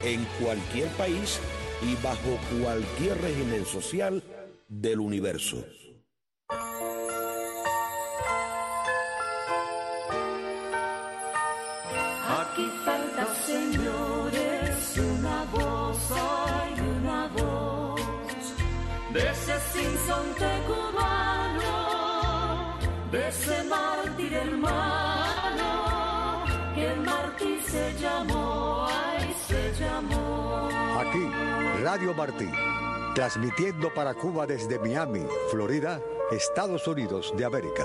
en cualquier país y bajo cualquier régimen social del universo. Aquí falta, señores, una voz, hay una voz de ese sinsonte cubano, de ese mártir hermano, que el mártir se llamó, ay, se llamó. Aquí, Radio Martí, transmitiendo para Cuba desde Miami, Florida, Estados Unidos de América.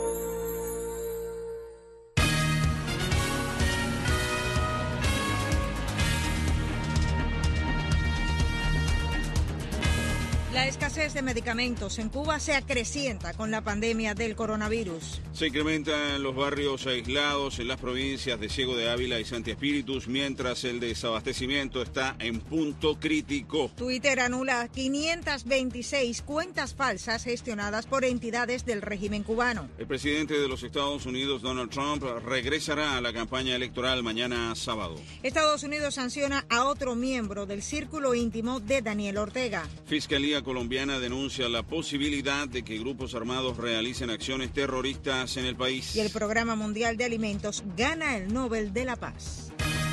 La escasez de medicamentos en Cuba se acrecienta con la pandemia del coronavirus. Se incrementan los barrios aislados en las provincias de Ciego de Ávila y Santi Espíritus, mientras el desabastecimiento está en punto crítico. Twitter anula 526 cuentas falsas gestionadas por entidades del régimen cubano. El presidente de los Estados Unidos, Donald Trump, regresará a la campaña electoral mañana sábado. Estados Unidos sanciona a otro miembro del círculo íntimo de Daniel Ortega. Fiscalía colombiana denuncia la posibilidad de que grupos armados realicen acciones terroristas en el país. Y el Programa Mundial de Alimentos gana el Nobel de la Paz.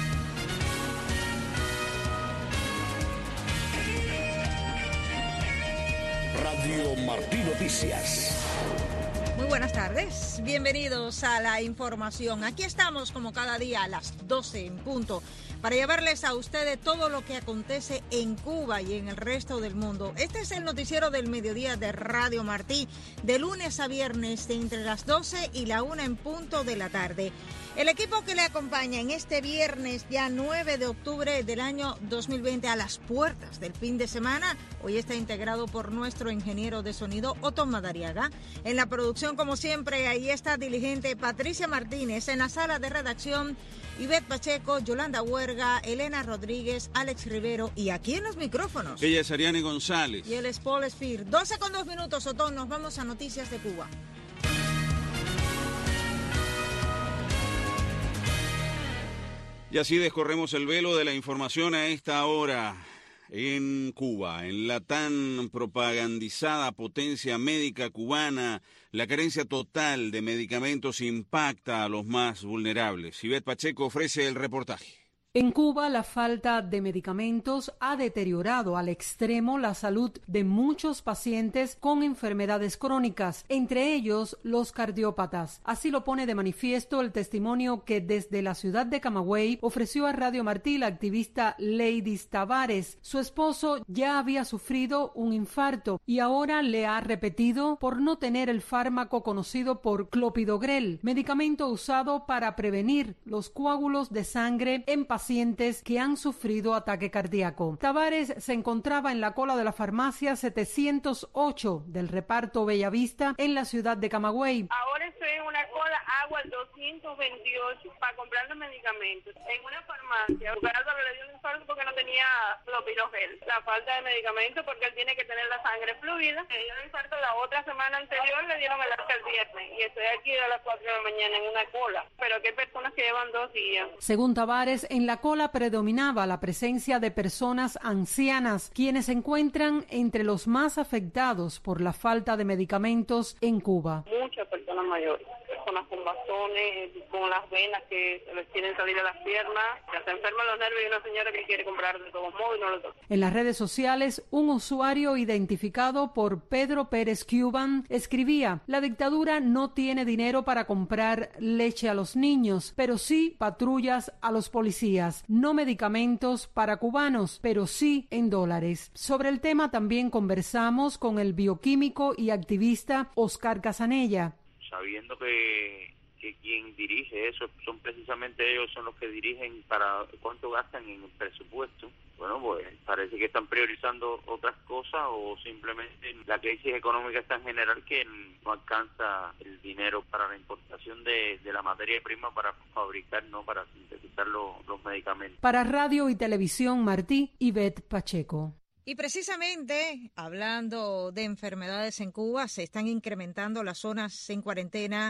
Radio Martí Noticias. Muy buenas tardes, bienvenidos a la información. Aquí estamos como cada día a las 12 en punto para llevarles a ustedes todo lo que acontece en Cuba y en el resto del mundo. Este es el noticiero del mediodía de Radio Martí, de lunes a viernes entre las 12 y la 1 en punto de la tarde. El equipo que le acompaña en este viernes, ya 9 de octubre del año 2020, a las puertas del fin de semana, hoy está integrado por nuestro ingeniero de sonido, Otón Madariaga. En la producción, como siempre, ahí está diligente Patricia Martínez. En la sala de redacción, Ivette Pacheco, Yolanda Huerga, Elena Rodríguez, Alex Rivero, y aquí en los micrófonos, ella es Ariane González. Y él es Paul Spir. 12:02, Otón, nos vamos a Noticias de Cuba. Y así descorremos el velo de la información a esta hora. En Cuba, en la tan propagandizada potencia médica cubana, la carencia total de medicamentos impacta a los más vulnerables. Ivette Pacheco ofrece el reportaje. En Cuba, la falta de medicamentos ha deteriorado al extremo la salud de muchos pacientes con enfermedades crónicas, entre ellos los cardiópatas. Así lo pone de manifiesto el testimonio que desde la ciudad de Camagüey ofreció a Radio Martí la activista Leidis Tavares. Su esposo ya había sufrido un infarto y ahora le ha repetido por no tener el fármaco conocido por clopidogrel, medicamento usado para prevenir los coágulos de sangre en pacientes que han sufrido ataque cardíaco. Tavares se encontraba en la cola de la farmacia 708 del reparto Bellavista en la ciudad de Camagüey. Ahora estoy en una cola, hago el 228 para comprar los medicamentos. En una farmacia, Álvaro le dio un infarto porque no tenía clopidogrel. La falta de medicamentos porque él tiene que tener la sangre fluida. Le dio un infarto la otra semana anterior, le dieron el alta el viernes. Y estoy aquí a las 4 de la mañana en una cola. Pero que hay personas que llevan 2 días. Según Tavares, en la cola predominaba la presencia de personas ancianas, quienes se encuentran entre los más afectados por la falta de medicamentos en Cuba. Muchas personas mayores, personas con bastones, con las venas que se les quieren salir a las piernas, ya se enferman los nervios y una señora que quiere comprar de todos modos y no lo toca. En las redes sociales, un usuario identificado por Pedro Pérez Cuban escribía: la dictadura no tiene dinero para comprar leche a los niños, pero sí patrullas a los policías, no medicamentos para cubanos, pero sí en dólares. Sobre el tema también conversamos con el bioquímico y activista Oscar Casanella. Sabiendo que quien dirige eso son precisamente ellos, son los que dirigen para cuánto gastan en el presupuesto. Bueno, pues parece que están priorizando otras cosas o simplemente la crisis económica es tan general que no alcanza el dinero para la importación de la materia prima para fabricar, no para sintetizar los medicamentos. Para Radio y Televisión Martí, Ivette Pacheco. Y precisamente, hablando de enfermedades en Cuba, se están incrementando las zonas en cuarentena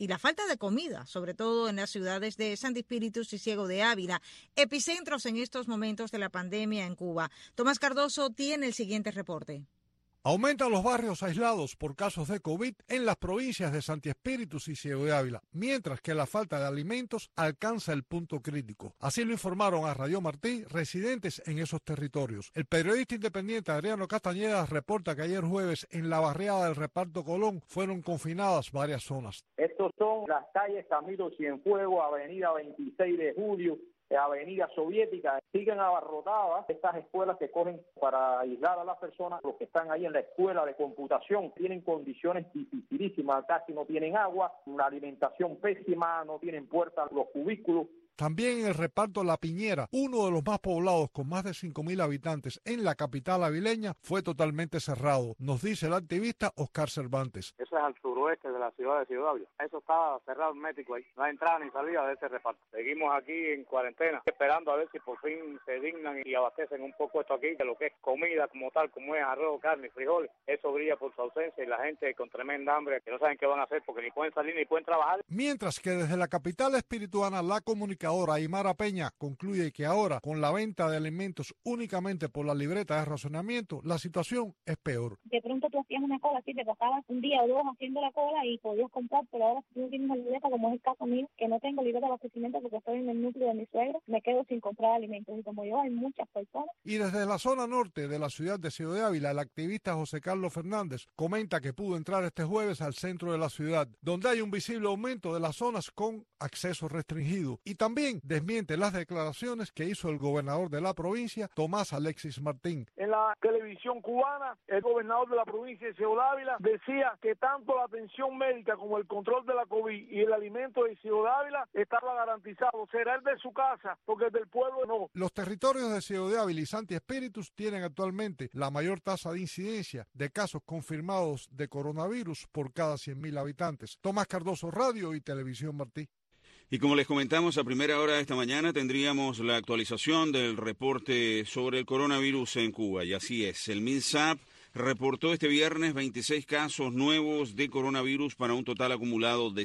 y la falta de comida, sobre todo en las ciudades de Santi Espíritus y Ciego de Ávila, epicentros en estos momentos de la pandemia en Cuba. Tomás Cardoso tiene el siguiente reporte. Aumentan los barrios aislados por casos de COVID en las provincias de Santi Espíritus y Ciego de Ávila, mientras que la falta de alimentos alcanza el punto crítico. Así lo informaron a Radio Martí residentes en esos territorios. El periodista independiente Adriano Castañeda reporta que ayer jueves en la barriada del Reparto Colón fueron confinadas varias zonas. Estos son las calles Camilo Cienfuegos, Avenida 26 de Julio, Avenida Soviética, siguen abarrotadas estas escuelas que cogen para aislar a las personas. Los que están ahí en la escuela de computación tienen condiciones dificilísimas, casi no tienen agua, una alimentación pésima, no tienen puertas los cubículos. También en el reparto La Piñera, uno de los más poblados con más de 5.000 habitantes en la capital avileña, fue totalmente cerrado, nos dice el activista Oscar Cervantes. Eso es al suroeste de la ciudad de Ciudad Ávila. Eso estaba cerrado hermético ahí. No hay entrada ni salida de ese reparto. Seguimos aquí en cuarentena, esperando a ver si por fin se dignan y abastecen un poco esto aquí, de lo que es comida como tal, como es arroz, carne, frijoles. Eso brilla por su ausencia y la gente con tremenda hambre que no saben qué van a hacer porque ni pueden salir ni pueden trabajar. Mientras que desde la capital espirituana, la comunicadora Aymara Peña concluye que ahora, con la venta de alimentos únicamente por la libreta de racionamiento, la situación es peor. De pronto tú hacías una cola, así te pasabas un día o dos haciendo la cola y podías comprar, pero ahora si tú no tienes la libreta, como es el caso mío, que no tengo libreta de abastecimiento porque estoy en el núcleo de mi suegro, me quedo sin comprar alimentos. Y como yo, hay muchas personas. Y desde la zona norte de la ciudad de Ciego de Ávila, el activista José Carlos Fernández comenta que pudo entrar este jueves al centro de la ciudad, donde hay un visible aumento de las zonas con acceso restringido. Y también desmiente las declaraciones que hizo el gobernador de la provincia, Tomás Alexis Martín. En la televisión cubana, el gobernador de la provincia de Ciego de Ávila decía que tanto la atención médica como el control de la COVID y el alimento de Ciego de Ávila estaba garantizado. Será el de su casa, porque el del pueblo no. Los territorios de Ciego de Ávila y Santi Espíritus tienen actualmente la mayor tasa de incidencia de casos confirmados de coronavirus por cada 100.000 habitantes. Tomás Cardoso, Radio y Televisión Martí. Y como les comentamos a primera hora de esta mañana, tendríamos la actualización del reporte sobre el coronavirus en Cuba. Y así es, el MINSAP reportó este viernes 26 casos nuevos de coronavirus para un total acumulado de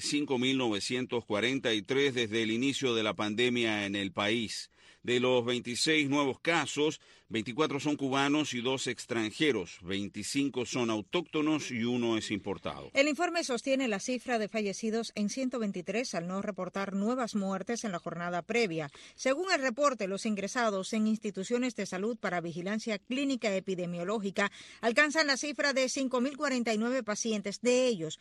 5.943 desde el inicio de la pandemia en el país. De los 26 nuevos casos, 24 son cubanos y 2 extranjeros, 25 son autóctonos y 1 es importado. El informe sostiene la cifra de fallecidos en 123 al no reportar nuevas muertes en la jornada previa. Según el reporte, los ingresados en instituciones de salud para vigilancia clínica epidemiológica alcanzan la cifra de 5.049 pacientes. De ellos,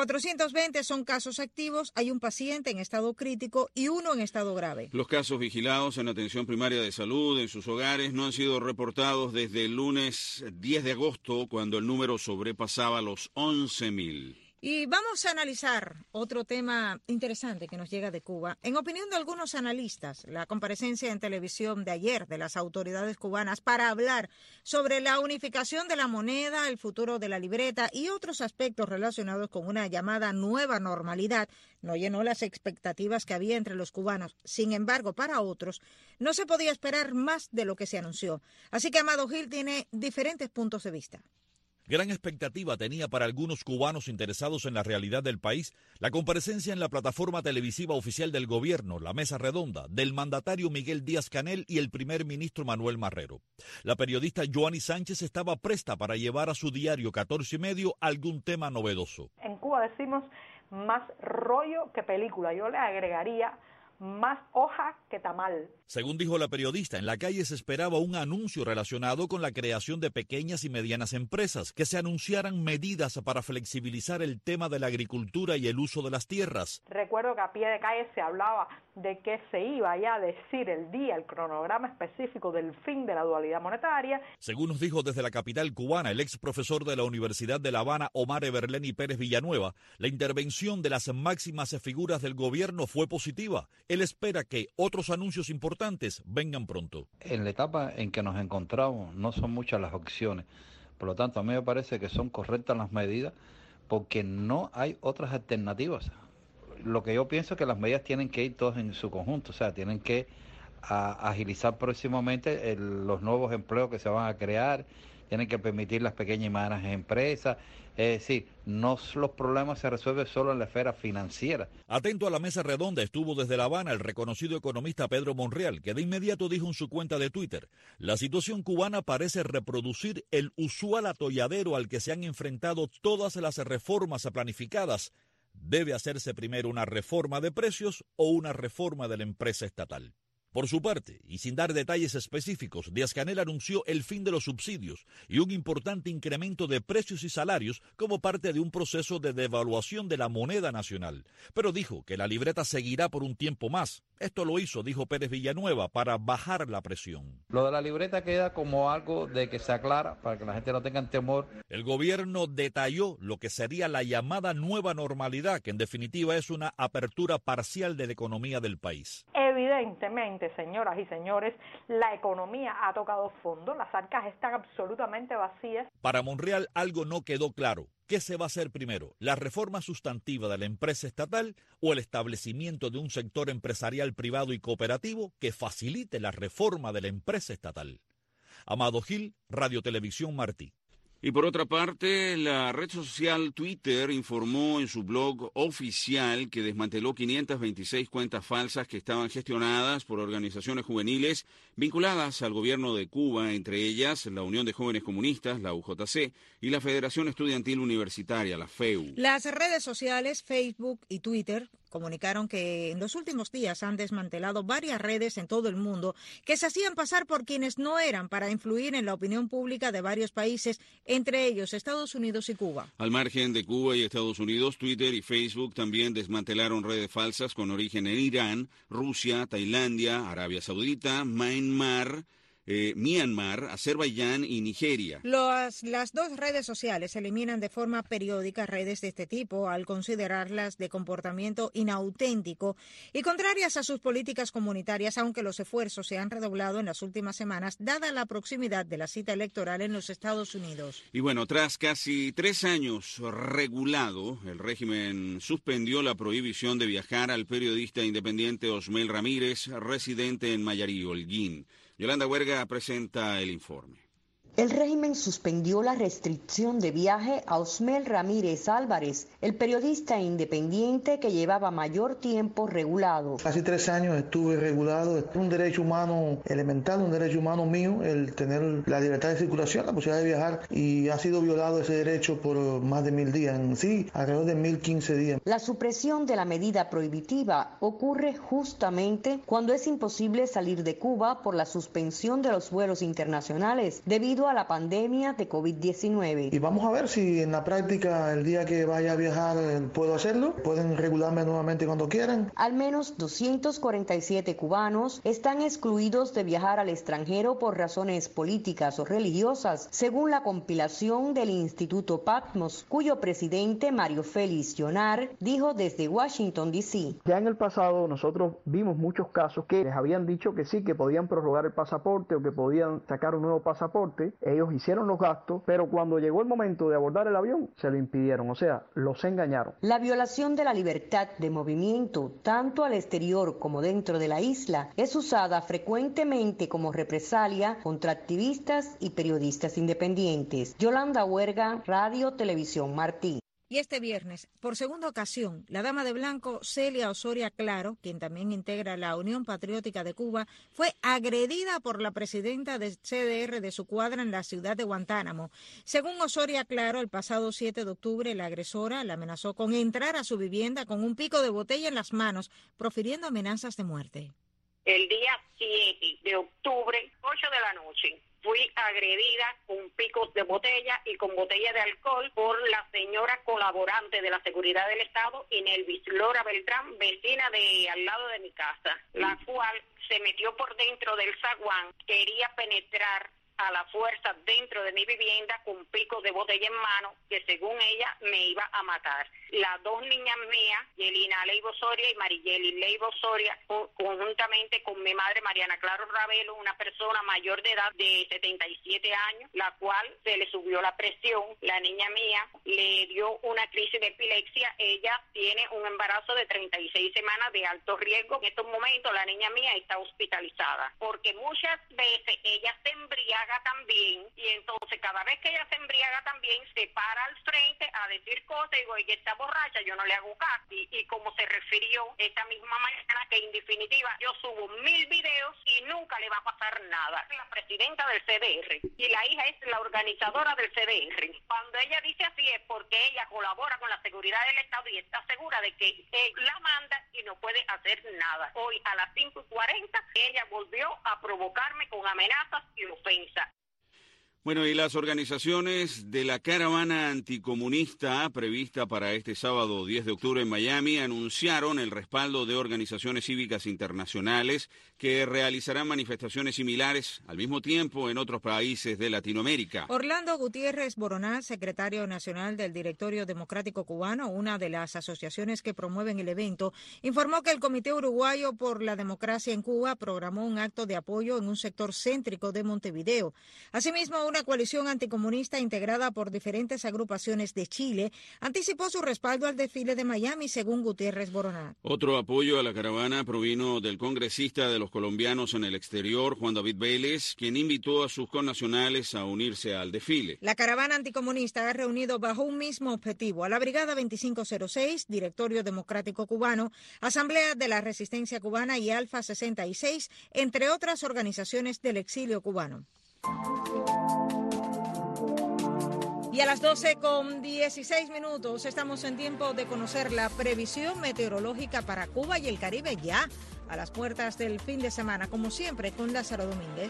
420 son casos activos, hay un paciente en estado crítico y 1 en estado grave. Los casos vigilados en atención primaria de salud en sus hogares no han sido reportados desde el lunes 10 de agosto, cuando el número sobrepasaba los 11.000. Y vamos a analizar otro tema interesante que nos llega de Cuba. En opinión de algunos analistas, la comparecencia en televisión de ayer de las autoridades cubanas para hablar sobre la unificación de la moneda, el futuro de la libreta y otros aspectos relacionados con una llamada nueva normalidad no llenó las expectativas que había entre los cubanos. Sin embargo, para otros, no se podía esperar más de lo que se anunció. Así que Amado Gil tiene diferentes puntos de vista. Gran expectativa tenía para algunos cubanos interesados en la realidad del país la comparecencia en la plataforma televisiva oficial del gobierno, la Mesa Redonda, del mandatario Miguel Díaz-Canel y el primer ministro Manuel Marrero. La periodista Joanny Sánchez estaba presta para llevar a su diario 14 y medio algún tema novedoso. En Cuba decimos más rollo que película. Yo le agregaría más hoja que tamal. Según dijo la periodista, en la calle se esperaba un anuncio relacionado con la creación de pequeñas y medianas empresas, que se anunciaran medidas para flexibilizar el tema de la agricultura y el uso de las tierras. Recuerdo que a pie de calle se hablaba de que se iba ya a decir el día, el cronograma específico del fin de la dualidad monetaria. Según nos dijo desde la capital cubana el ex profesor de la Universidad de La Habana, Omar Everleni Pérez Villanueva, la intervención de las máximas figuras del gobierno fue positiva. Él espera que otros anuncios importantes vengan pronto. En la etapa en que nos encontramos no son muchas las opciones, por lo tanto a mí me parece que son correctas las medidas porque no hay otras alternativas. Lo que yo pienso es que las medidas tienen que ir todas en su conjunto, o sea, tienen que agilizar próximamente los nuevos empleos que se van a crear, tienen que permitir las pequeñas y medianas empresas. Es decir, los problemas se resuelven solo en la esfera financiera. Atento a la mesa redonda estuvo desde La Habana el reconocido economista Pedro Monreal, que de inmediato dijo en su cuenta de Twitter: la situación cubana parece reproducir el usual atolladero al que se han enfrentado todas las reformas planificadas. Debe hacerse primero una reforma de precios o una reforma de la empresa estatal. Por su parte, y sin dar detalles específicos, Díaz-Canel anunció el fin de los subsidios y un importante incremento de precios y salarios como parte de un proceso de devaluación de la moneda nacional. Pero dijo que la libreta seguirá por un tiempo más. Esto lo hizo, dijo Pérez Villanueva, para bajar la presión. Lo de la libreta queda como algo de que se aclara para que la gente no tenga temor. El gobierno detalló lo que sería la llamada nueva normalidad, que en definitiva es una apertura parcial de la economía del país. Evidentemente, señoras y señores, la economía ha tocado fondo, las arcas están absolutamente vacías. Para Monreal algo no quedó claro. ¿Qué se va a hacer primero? ¿La reforma sustantiva de la empresa estatal o el establecimiento de un sector empresarial privado y cooperativo que facilite la reforma de la empresa estatal? Amado Gil, Radio Televisión Martí. Y por otra parte, la red social Twitter informó en su blog oficial que desmanteló 526 cuentas falsas que estaban gestionadas por organizaciones juveniles vinculadas al gobierno de Cuba, entre ellas la Unión de Jóvenes Comunistas, la UJC, y la Federación Estudiantil Universitaria, la FEU. Las redes sociales Facebook y Twitter comunicaron que en los últimos días han desmantelado varias redes en todo el mundo que se hacían pasar por quienes no eran para influir en la opinión pública de varios países, entre ellos Estados Unidos y Cuba. Al margen de Cuba y Estados Unidos, Twitter y Facebook también desmantelaron redes falsas con origen en Irán, Rusia, Tailandia, Arabia Saudita, Myanmar, Azerbaiyán y Nigeria. Las dos redes sociales eliminan de forma periódica redes de este tipo al considerarlas de comportamiento inauténtico y contrarias a sus políticas comunitarias, aunque los esfuerzos se han redoblado en las últimas semanas, dada la proximidad de la cita electoral en los Estados Unidos. Y bueno, tras casi 3 años regulado, el régimen suspendió la prohibición de viajar al periodista independiente Osmel Ramírez, residente en Mayarí, Holguín. Yolanda Huerga presenta el informe. El régimen suspendió la restricción de viaje a Osmel Ramírez Álvarez, el periodista independiente que llevaba mayor tiempo regulado. Casi 3 años estuve regulado. Es un derecho humano elemental, un derecho humano mío, el tener la libertad de circulación, la posibilidad de viajar, y ha sido violado ese derecho por más de 1000 días, en sí, alrededor de 1015 días. La supresión de la medida prohibitiva ocurre justamente cuando es imposible salir de Cuba por la suspensión de los vuelos internacionales debido a la pandemia de COVID-19. Y vamos a ver si en la práctica el día que vaya a viajar puedo hacerlo. Pueden regularme nuevamente cuando quieran. Al menos 247 cubanos están excluidos de viajar al extranjero por razones políticas o religiosas, según la compilación del Instituto Patmos, cuyo presidente Mario Félix Llonar dijo desde Washington, D.C. Ya en el pasado nosotros vimos muchos casos que les habían dicho que sí, que podían prorrogar el pasaporte o que podían sacar un nuevo pasaporte. Ellos hicieron los gastos, pero cuando llegó el momento de abordar el avión, se lo impidieron, o sea, los engañaron. La violación de la libertad de movimiento, tanto al exterior como dentro de la isla, es usada frecuentemente como represalia contra activistas y periodistas independientes. Yolanda Huerga, Radio Televisión Martí. Y este viernes, por segunda ocasión, la dama de blanco Celia Osoria Claro, quien también integra la Unión Patriótica de Cuba, fue agredida por la presidenta del CDR de su cuadra en la ciudad de Guantánamo. Según Osoria Claro, el pasado 7 de octubre, la agresora la amenazó con entrar a su vivienda con un pico de botella en las manos, profiriendo amenazas de muerte. El día 7 de octubre, 8 de la noche, fui agredida con picos de botella y con botella de alcohol por la señora colaborante de la Seguridad del Estado, Inelvis Lora Beltrán, vecina de al lado de mi casa, la cual se metió por dentro del zaguán, quería penetrar a la fuerza dentro de mi vivienda con picos de botella en mano, que según ella me iba a matar. Las dos niñas mías, Yelina Leiva Osoria y Mariyeli Leiva Osoria, conjuntamente con mi madre Mariana Claro Ravelo, una persona mayor de edad de 77 años, la cual se le subió la presión. La niña mía le dio una crisis de epilepsia. Ella tiene un embarazo de 36 semanas de alto riesgo. En estos momentos la niña mía está hospitalizada porque muchas veces ella se embriaga embriaga también, y entonces cada vez que ella se embriaga también se para al frente a decir cosas, y digo, ella está borracha, yo no le hago caso, y como se refirió esta misma mañana, que en definitiva yo subo 1000 videos y nunca le va a pasar nada. La presidenta del CDR, y la hija es la organizadora del CDR. Cuando ella dice así es porque ella colabora con la seguridad del Estado y está segura de que él la manda y no puede hacer nada. Hoy a las 5:40 ella volvió a provocarme con amenazas y ofensas. Bueno, y las organizaciones de la caravana anticomunista prevista para este sábado 10 de octubre en Miami anunciaron el respaldo de organizaciones cívicas internacionales que realizarán manifestaciones similares al mismo tiempo en otros países de Latinoamérica. Orlando Gutiérrez Boronat, secretario nacional del Directorio Democrático Cubano, una de las asociaciones que promueven el evento, informó que el Comité Uruguayo por la Democracia en Cuba programó un acto de apoyo en un sector céntrico de Montevideo. Asimismo, una coalición anticomunista integrada por diferentes agrupaciones de Chile anticipó su respaldo al desfile de Miami, según Gutiérrez Boronat. Otro apoyo a la caravana provino del congresista de los colombianos en el exterior, Juan David Vélez, quien invitó a sus connacionales a unirse al desfile. La caravana anticomunista ha reunido bajo un mismo objetivo a la Brigada 2506, Directorio Democrático Cubano, Asamblea de la Resistencia Cubana y Alfa 66, entre otras organizaciones del exilio cubano. Y a las 12:16 estamos en tiempo de conocer la previsión meteorológica para Cuba y el Caribe, ya a las puertas del fin de semana, como siempre con Lázaro Domínguez.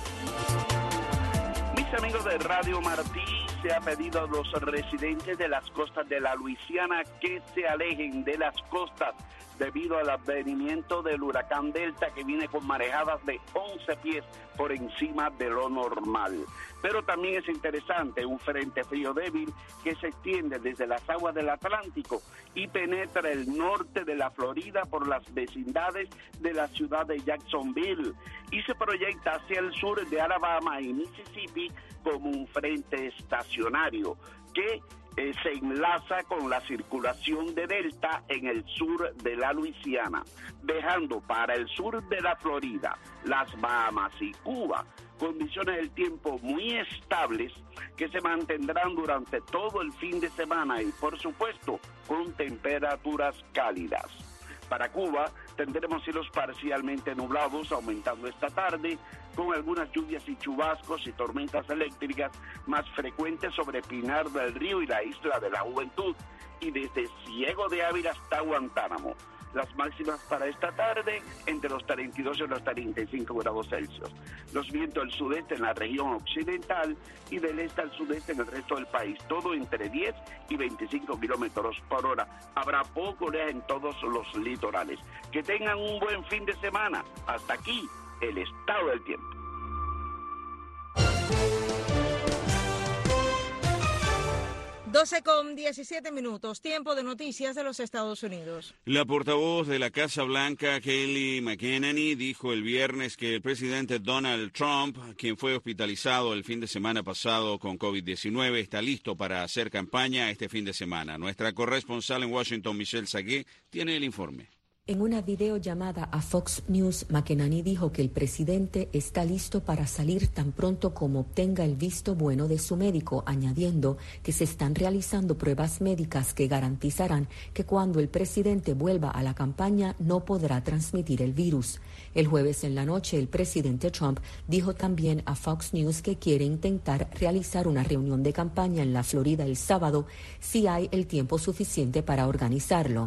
Mis amigos de Radio Martí, se ha pedido a los residentes de las costas de la Luisiana que se alejen de las costas debido al advenimiento del huracán Delta, que viene con marejadas de 11 pies por encima de lo normal. Pero también es interesante un frente frío débil que se extiende desde las aguas del Atlántico y penetra el norte de la Florida por las vecindades de la ciudad de Jacksonville y se proyecta hacia el sur de Alabama y Mississippi como un frente estacionario que se enlaza con la circulación de Delta en el sur de la Luisiana, dejando para el sur de la Florida, las Bahamas y Cuba condiciones del tiempo muy estables que se mantendrán durante todo el fin de semana y, por supuesto, con temperaturas cálidas. Para Cuba tendremos cielos parcialmente nublados, aumentando esta tarde, con algunas lluvias y chubascos y tormentas eléctricas más frecuentes sobre Pinar del Río y la Isla de la Juventud, y desde Ciego de Ávila hasta Guantánamo. Las máximas para esta tarde entre los 32 y los 35 grados Celsius. Los vientos del sudeste en la región occidental y del este al sudeste en el resto del país, todo entre 10 y 25 kilómetros por hora. Habrá poco oleaje en todos los litorales. Que tengan un buen fin de semana. Hasta aquí el estado del tiempo. Con 17 minutos, tiempo de noticias de los Estados Unidos. La portavoz de la Casa Blanca, Kayleigh McEnany, dijo el viernes que el presidente Donald Trump, quien fue hospitalizado el fin de semana pasado con COVID-19, está listo para hacer campaña este fin de semana. Nuestra corresponsal en Washington, Michelle Sagué, tiene el informe. En una videollamada a Fox News, McEnany dijo que el presidente está listo para salir tan pronto como obtenga el visto bueno de su médico, añadiendo que se están realizando pruebas médicas que garantizarán que cuando el presidente vuelva a la campaña no podrá transmitir el virus. El jueves en la noche, el presidente Trump dijo también a Fox News que quiere intentar realizar una reunión de campaña en la Florida el sábado si hay el tiempo suficiente para organizarlo.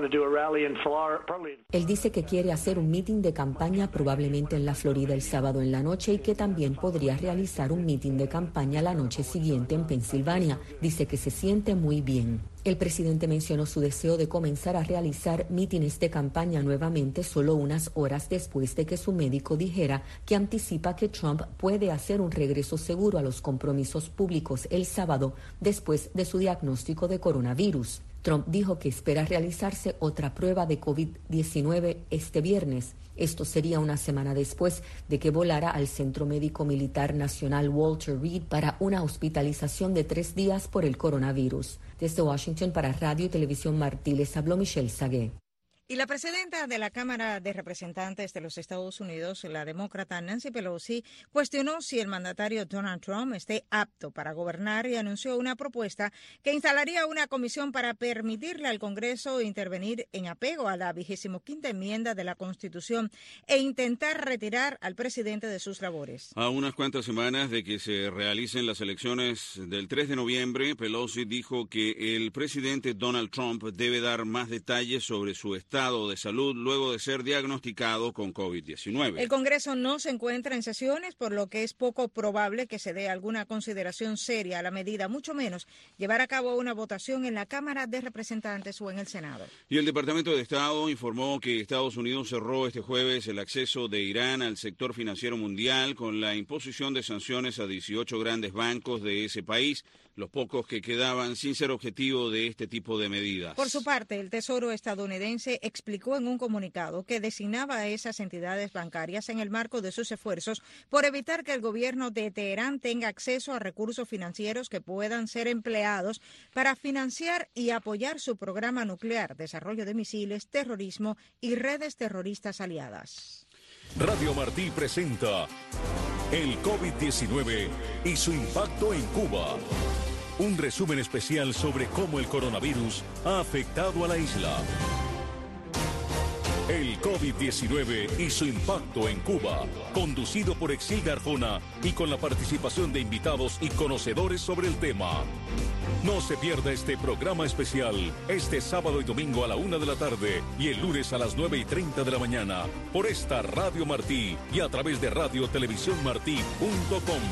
Él dice que quiere hacer un mitin de campaña probablemente en la Florida el sábado en la noche y que también podría realizar un mitin de campaña la noche siguiente en Pensilvania. Dice que se siente muy bien. El presidente mencionó su deseo de comenzar a realizar mítines de campaña nuevamente solo unas horas después de que su médico dijera que anticipa que Trump puede hacer un regreso seguro a los compromisos públicos el sábado después de su diagnóstico de coronavirus. Trump dijo que espera realizarse otra prueba de COVID-19 este viernes. Esto sería una semana después de que volara al Centro Médico Militar Nacional Walter Reed para una hospitalización de 3 días por el coronavirus. Desde Washington para Radio y Televisión Martí les habló Michelle Sagué. Y la presidenta de la Cámara de Representantes de los Estados Unidos, la demócrata Nancy Pelosi, cuestionó si el mandatario Donald Trump esté apto para gobernar y anunció una propuesta que instalaría una comisión para permitirle al Congreso intervenir en apego a la 25ª enmienda de la Constitución e intentar retirar al presidente de sus labores. A unas cuantas semanas de que se realicen las elecciones del 3 de noviembre, Pelosi dijo que el presidente Donald Trump debe dar más detalles sobre su estado de salud luego de ser diagnosticado con COVID-19. El Congreso no se encuentra en sesiones, por lo que es poco probable que se dé alguna consideración seria a la medida, mucho menos llevar a cabo una votación en la Cámara de Representantes o en el Senado. Y el Departamento de Estado informó que Estados Unidos cerró este jueves el acceso de Irán al sector financiero mundial con la imposición de sanciones a 18 grandes bancos de ese país, los pocos que quedaban sin ser objetivo de este tipo de medidas. Por su parte, el Tesoro estadounidense explicó en un comunicado que designaba a esas entidades bancarias en el marco de sus esfuerzos por evitar que el gobierno de Teherán tenga acceso a recursos financieros que puedan ser empleados para financiar y apoyar su programa nuclear, desarrollo de misiles, terrorismo y redes terroristas aliadas. Radio Martí presenta el COVID-19 y su impacto en Cuba. Un resumen especial sobre cómo el coronavirus ha afectado a la isla. El COVID-19 y su impacto en Cuba, conducido por Exilda Arjona y con la participación de invitados y conocedores sobre el tema. No se pierda este programa especial este sábado y domingo a la 1 de la tarde y el lunes a las 9:30 de la mañana por esta Radio Martí y a través de radiotelevisiónmartí.com.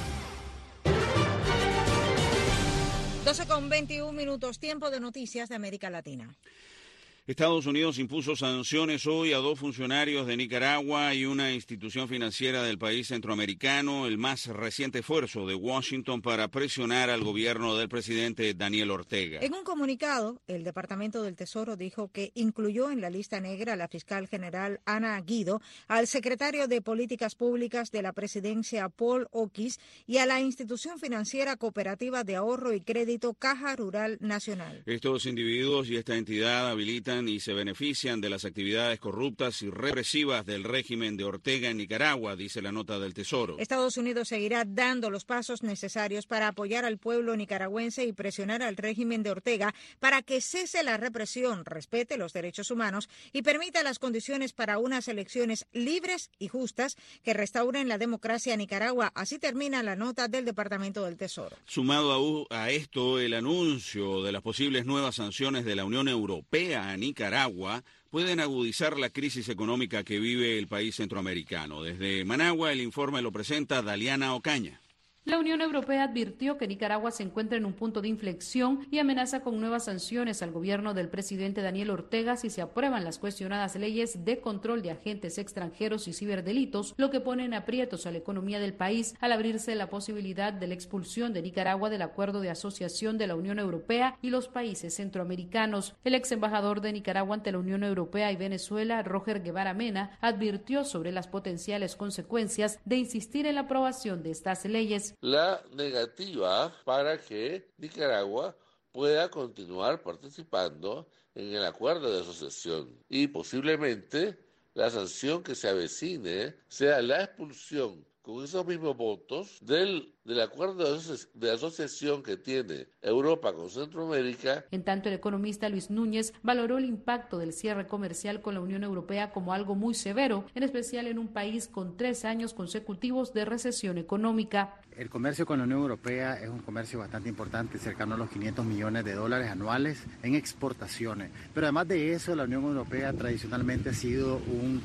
12:21, tiempo de noticias de América Latina. Estados Unidos impuso sanciones hoy a 2 funcionarios de Nicaragua y una institución financiera del país centroamericano, el más reciente esfuerzo de Washington para presionar al gobierno del presidente Daniel Ortega. En un comunicado, el Departamento del Tesoro dijo que incluyó en la lista negra a la fiscal general Ana Guido, al secretario de Políticas Públicas de la presidencia Paul Oquis y a la institución financiera cooperativa de ahorro y crédito Caja Rural Nacional. Estos individuos y esta entidad habilitan y se benefician de las actividades corruptas y represivas del régimen de Ortega en Nicaragua, dice la nota del Tesoro. Estados Unidos seguirá dando los pasos necesarios para apoyar al pueblo nicaragüense y presionar al régimen de Ortega para que cese la represión, respete los derechos humanos y permita las condiciones para unas elecciones libres y justas que restauren la democracia en Nicaragua. Así termina la nota del Departamento del Tesoro. Sumado a esto, el anuncio de las posibles nuevas sanciones de la Unión Europea a Nicaragua pueden agudizar la crisis económica que vive el país centroamericano. Desde Managua, el informe lo presenta Daliana Ocaña. La Unión Europea advirtió que Nicaragua se encuentra en un punto de inflexión y amenaza con nuevas sanciones al gobierno del presidente Daniel Ortega si se aprueban las cuestionadas leyes de control de agentes extranjeros y ciberdelitos, lo que pone en aprietos a la economía del país al abrirse la posibilidad de la expulsión de Nicaragua del acuerdo de asociación de la Unión Europea y los países centroamericanos. El ex embajador de Nicaragua ante la Unión Europea y Venezuela, Roger Guevara Mena, advirtió sobre las potenciales consecuencias de insistir en la aprobación de estas leyes. La negativa para que Nicaragua pueda continuar participando en el acuerdo de asociación y posiblemente la sanción que se avecine sea la expulsión con esos mismos votos del acuerdo de asociación que tiene Europa con Centroamérica. En tanto, el economista Luis Núñez valoró el impacto del cierre comercial con la Unión Europea como algo muy severo, en especial en un país con 3 años consecutivos de recesión económica. El comercio con la Unión Europea es un comercio bastante importante, cercano a los $500 millones anuales en exportaciones. Pero además de eso, la Unión Europea tradicionalmente ha sido un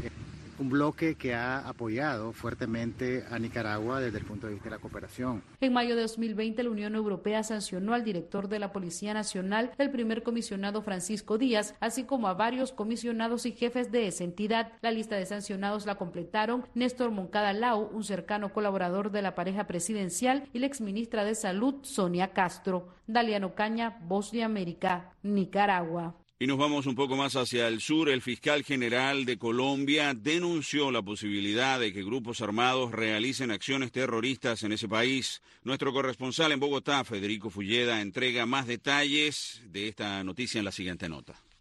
bloque que ha apoyado fuertemente a Nicaragua desde el punto de vista de la cooperación. En mayo de 2020, la Unión Europea sancionó al director de la Policía Nacional, el primer comisionado Francisco Díaz, así como a varios comisionados y jefes de esa entidad. La lista de sancionados la completaron Néstor Moncada Lau, un cercano colaborador de la pareja presidencial, y la exministra de Salud, Sonia Castro. Daliano Caña, Voz de América, Nicaragua. Y nos vamos un poco más hacia el sur. El fiscal general de Colombia denunció la posibilidad de que grupos armados realicen acciones terroristas en ese país. Nuestro corresponsal en Bogotá, Federico Fulleda, entrega más detalles de esta noticia en la siguiente nota.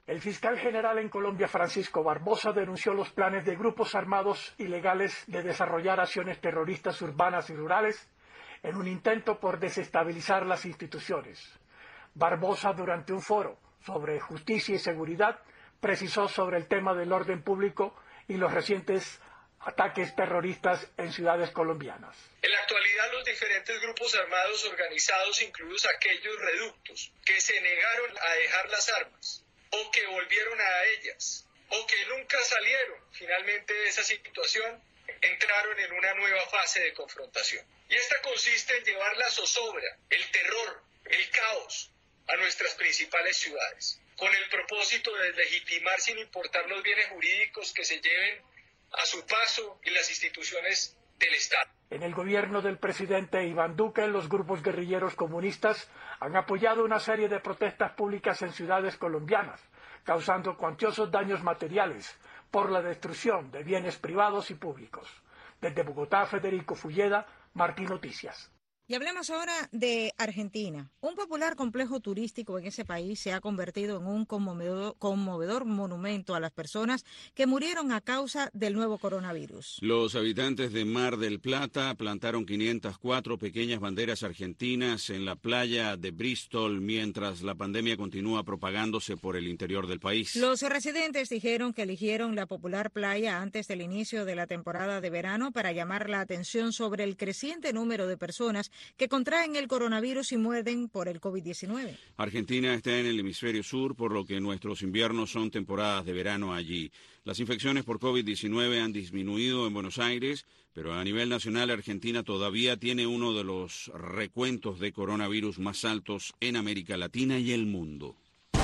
El fiscal general en Colombia, Francisco Barbosa, denunció los planes de grupos armados ilegales de desarrollar acciones terroristas urbanas y rurales en un intento por desestabilizar las instituciones. Barbosa, durante un foro sobre justicia y seguridad, precisó sobre el tema del orden público y los recientes ataques terroristas en ciudades colombianas. En la actualidad, los diferentes grupos armados organizados, incluidos aquellos reductos, que se negaron a dejar las armas, o que volvieron a ellas, o que nunca salieron finalmente de esa situación, entraron en una nueva fase de confrontación. Y esta consiste en llevar la zozobra, el terror, el caos a nuestras principales ciudades, con el propósito de legitimar sin importar los bienes jurídicos que se lleven a su paso y las instituciones del Estado. En el gobierno del presidente Iván Duque, los grupos guerrilleros comunistas han apoyado una serie de protestas públicas en ciudades colombianas, causando cuantiosos daños materiales por la destrucción de bienes privados y públicos. Desde Bogotá, Federico Fulleda, Martín Noticias. Y hablemos ahora de Argentina. Un popular complejo turístico en ese país se ha convertido en un conmovedor monumento a las personas que murieron a causa del nuevo coronavirus. Los habitantes de Mar del Plata plantaron 504 pequeñas banderas argentinas en la playa de Bristol mientras la pandemia continúa propagándose por el interior del país. Los residentes dijeron que eligieron la popular playa antes del inicio de la temporada de verano para llamar la atención sobre el creciente número de personas que contraen el coronavirus y mueren por el COVID-19. Argentina está en el hemisferio sur, por lo que nuestros inviernos son temporadas de verano allí. Las infecciones por COVID-19 han disminuido en Buenos Aires, pero a nivel nacional Argentina todavía tiene uno de los recuentos de coronavirus más altos en América Latina y el mundo.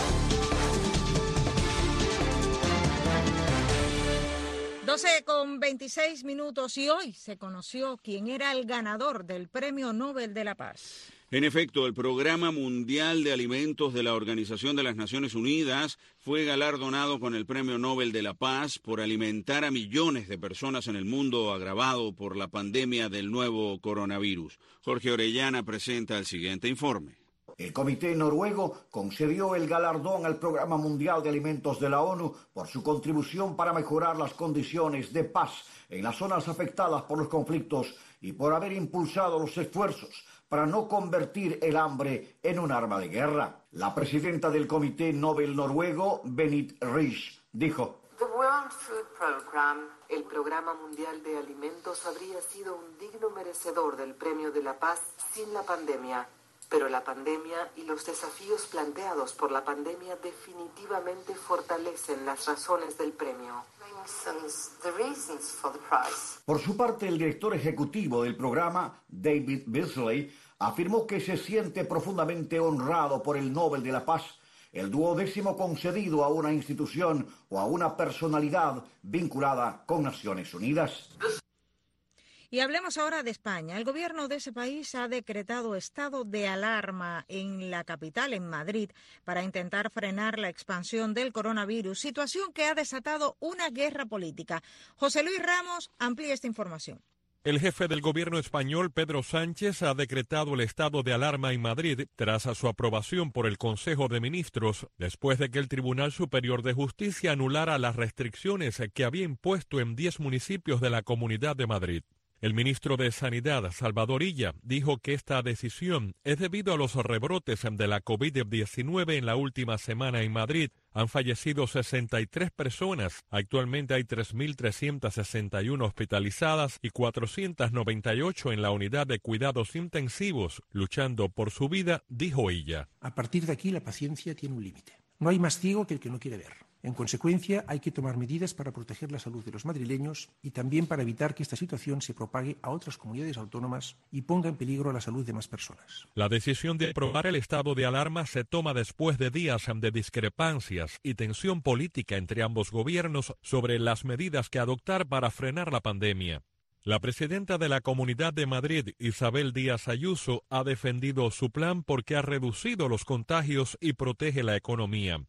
Con 26 minutos y hoy se conoció quién era el ganador del Premio Nobel de la Paz. En efecto, el Programa Mundial de Alimentos de la Organización de las Naciones Unidas fue galardonado con el Premio Nobel de la Paz por alimentar a millones de personas en el mundo agravado por la pandemia del nuevo coronavirus. Jorge Orellana presenta el siguiente informe. El Comité Noruego concedió el galardón al Programa Mundial de Alimentos de la ONU por su contribución para mejorar las condiciones de paz en las zonas afectadas por los conflictos y por haber impulsado los esfuerzos para no convertir el hambre en un arma de guerra. La presidenta del Comité Nobel noruego, Benit Risch, dijo: The World Food Program, el Programa Mundial de Alimentos, habría sido un digno merecedor del Premio de la Paz sin la pandemia. Pero la pandemia y los desafíos planteados por la pandemia definitivamente fortalecen las razones del premio. Por su parte, el director ejecutivo del programa, David Beasley, afirmó que se siente profundamente honrado por el Nobel de la Paz, el 12º concedido a una institución o a una personalidad vinculada con Naciones Unidas. Y hablemos ahora de España. El gobierno de ese país ha decretado estado de alarma en la capital, en Madrid, para intentar frenar la expansión del coronavirus, situación que ha desatado una guerra política. José Luis Ramos amplía esta información. El jefe del gobierno español, Pedro Sánchez, ha decretado el estado de alarma en Madrid tras su aprobación por el Consejo de Ministros, después de que el Tribunal Superior de Justicia anulara las restricciones que había impuesto en 10 municipios de la Comunidad de Madrid. El ministro de Sanidad, Salvador Illa, dijo que esta decisión es debido a los rebrotes de la COVID-19 en la última semana en Madrid. Han fallecido 63 personas. Actualmente hay 3.361 hospitalizadas y 498 en la unidad de cuidados intensivos, luchando por su vida, dijo Illa. A partir de aquí la paciencia tiene un límite. No hay más ciego que el que no quiere ver. En consecuencia, hay que tomar medidas para proteger la salud de los madrileños y también para evitar que esta situación se propague a otras comunidades autónomas y ponga en peligro la salud de más personas. La decisión de aprobar el estado de alarma se toma después de días de discrepancias y tensión política entre ambos gobiernos sobre las medidas que adoptar para frenar la pandemia. La presidenta de la Comunidad de Madrid, Isabel Díaz Ayuso, ha defendido su plan porque ha reducido los contagios y protege la economía.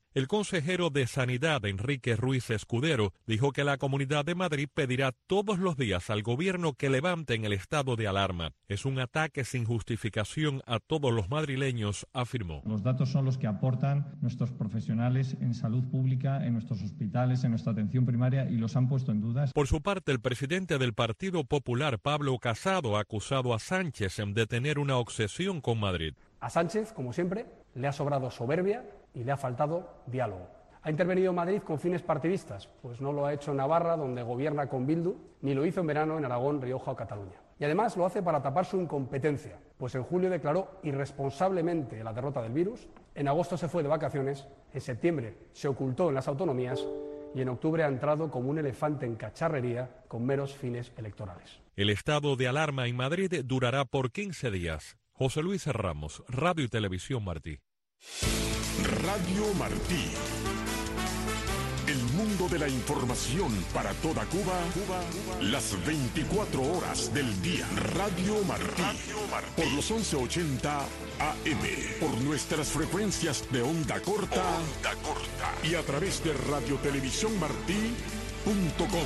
El consejero de Sanidad, Enrique Ruiz Escudero, dijo que la Comunidad de Madrid pedirá todos los días al gobierno que levanten el estado de alarma. Es un ataque sin justificación a todos los madrileños, afirmó. Los datos son los que aportan nuestros profesionales en salud pública, en nuestros hospitales, en nuestra atención primaria, y los han puesto en duda. Por su parte, el presidente del Partido Popular, Pablo Casado, ha acusado a Sánchez de tener una obsesión con Madrid. A Sánchez, como siempre, le ha sobrado soberbia y le ha faltado diálogo. ¿Ha intervenido Madrid con fines partidistas? Pues no lo ha hecho en Navarra, donde gobierna con Bildu, ni lo hizo en verano en Aragón, Rioja o Cataluña. Y además lo hace para tapar su incompetencia, pues en julio declaró irresponsablemente la derrota del virus, en agosto se fue de vacaciones, en septiembre se ocultó en las autonomías y en octubre ha entrado como un elefante en cacharrería con meros fines electorales. El estado de alarma en Madrid durará por 15 días. José Luis Ramos, Radio y Televisión Martí. Radio Martí. El mundo de la información para toda Cuba, las 24 horas del día. Radio Martí. Por los 1180 AM. Por nuestras frecuencias de onda corta. Y a través de radiotelevisiónmartí.com.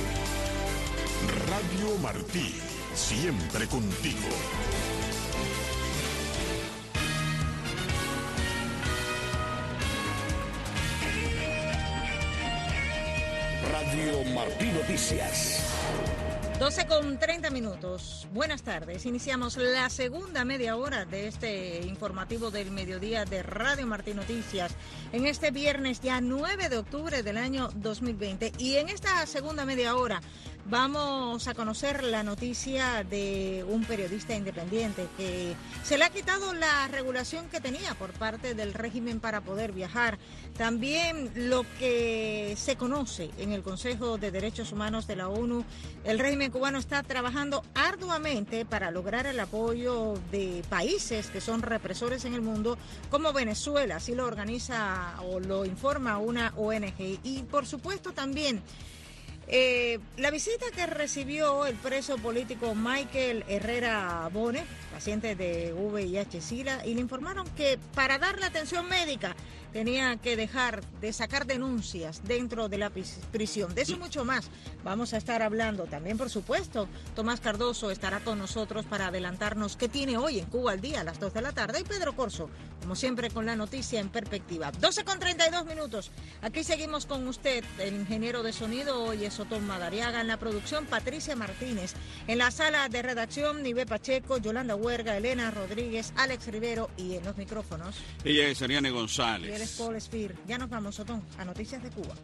Radio Martí. Siempre contigo. Radio Martí Noticias. 12:30. Buenas tardes. Iniciamos la segunda media hora de este informativo del mediodía de Radio Martí Noticias en este viernes ya 9 de octubre del año 2020. Y en esta segunda media hora vamos a conocer la noticia de un periodista independiente que se le ha quitado la regulación que tenía por parte del régimen para poder viajar. También lo que se conoce en el Consejo de Derechos Humanos de la ONU, el régimen cubano está trabajando arduamente para lograr el apoyo de países que son represores en el mundo, como Venezuela, así lo organiza o lo informa una ONG. Y por supuesto también la visita que recibió el preso político Michael Herrera Bonet, paciente de VIH-Sida, y le informaron que para darle atención médica tenía que dejar de sacar denuncias dentro de la prisión. De eso y mucho más vamos a estar hablando. También, por supuesto, Tomás Cardoso estará con nosotros para adelantarnos qué tiene hoy en Cuba al día a las 2 de la tarde. Y Pedro Corso, como siempre, con la noticia en perspectiva. 12:32. Aquí seguimos con usted. El ingeniero de sonido hoy es Otón Madariaga. En la producción, Patricia Martínez. En la sala de redacción, Nive Pacheco, Yolanda Huerga, Elena Rodríguez, Alex Rivero, y en los micrófonos, ella es Ariane González. Paul Spir. Ya nos vamos, Otón, a Noticias de Cuba.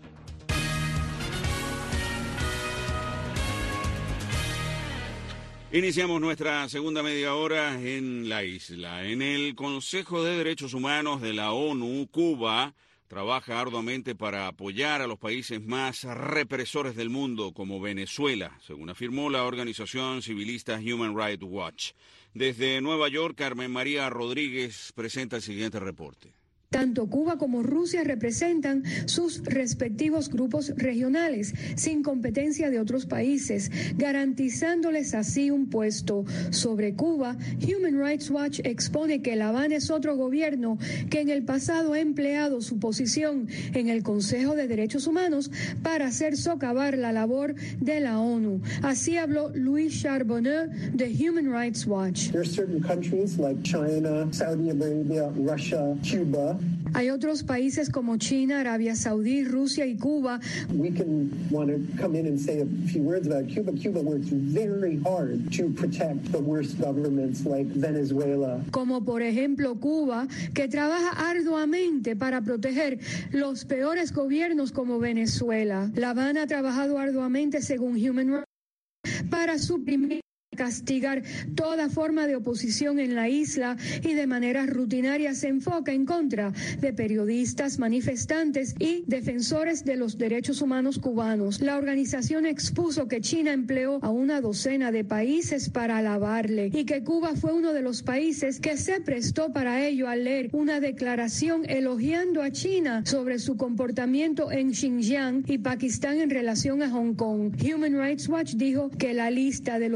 Iniciamos nuestra segunda media hora en la isla. En el Consejo de Derechos Humanos de la ONU, Cuba trabaja arduamente para apoyar a los países más represores del mundo, como Venezuela, según afirmó la organización civilista Human Rights Watch. Desde Nueva York, Carmen María Rodríguez presenta el siguiente reporte. Tanto Cuba como Rusia representan sus respectivos grupos regionales, sin competencia de otros países, garantizándoles así un puesto. Sobre Cuba, Human Rights Watch expone que La Habana es otro gobierno que en el pasado ha empleado su posición en el Consejo de Derechos Humanos para hacer socavar la labor de la ONU. Así habló Louis Charbonneau de Human Rights Watch. There are certain countries like China, Saudi Arabia, Russia, Cuba. Hay otros países como China, Arabia Saudí, Rusia y Cuba. We can want to come in and say a few words about Cuba. Cuba works very hard to protect the worst governments like Venezuela. Como por ejemplo Cuba, que trabaja arduamente para proteger los peores gobiernos como Venezuela. La Habana ha trabajado arduamente, según Human Rights, para suprimir, castigar toda forma de oposición en la isla y de manera rutinaria se enfoca en contra de periodistas, manifestantes y defensores de los derechos humanos cubanos. La organización expuso que China empleó a una docena de países para alabarle y que Cuba fue uno de los países que se prestó para ello al leer una declaración elogiando a China sobre su comportamiento en Xinjiang y Pakistán en relación a Hong Kong. Human Rights Watch dijo que la lista de los que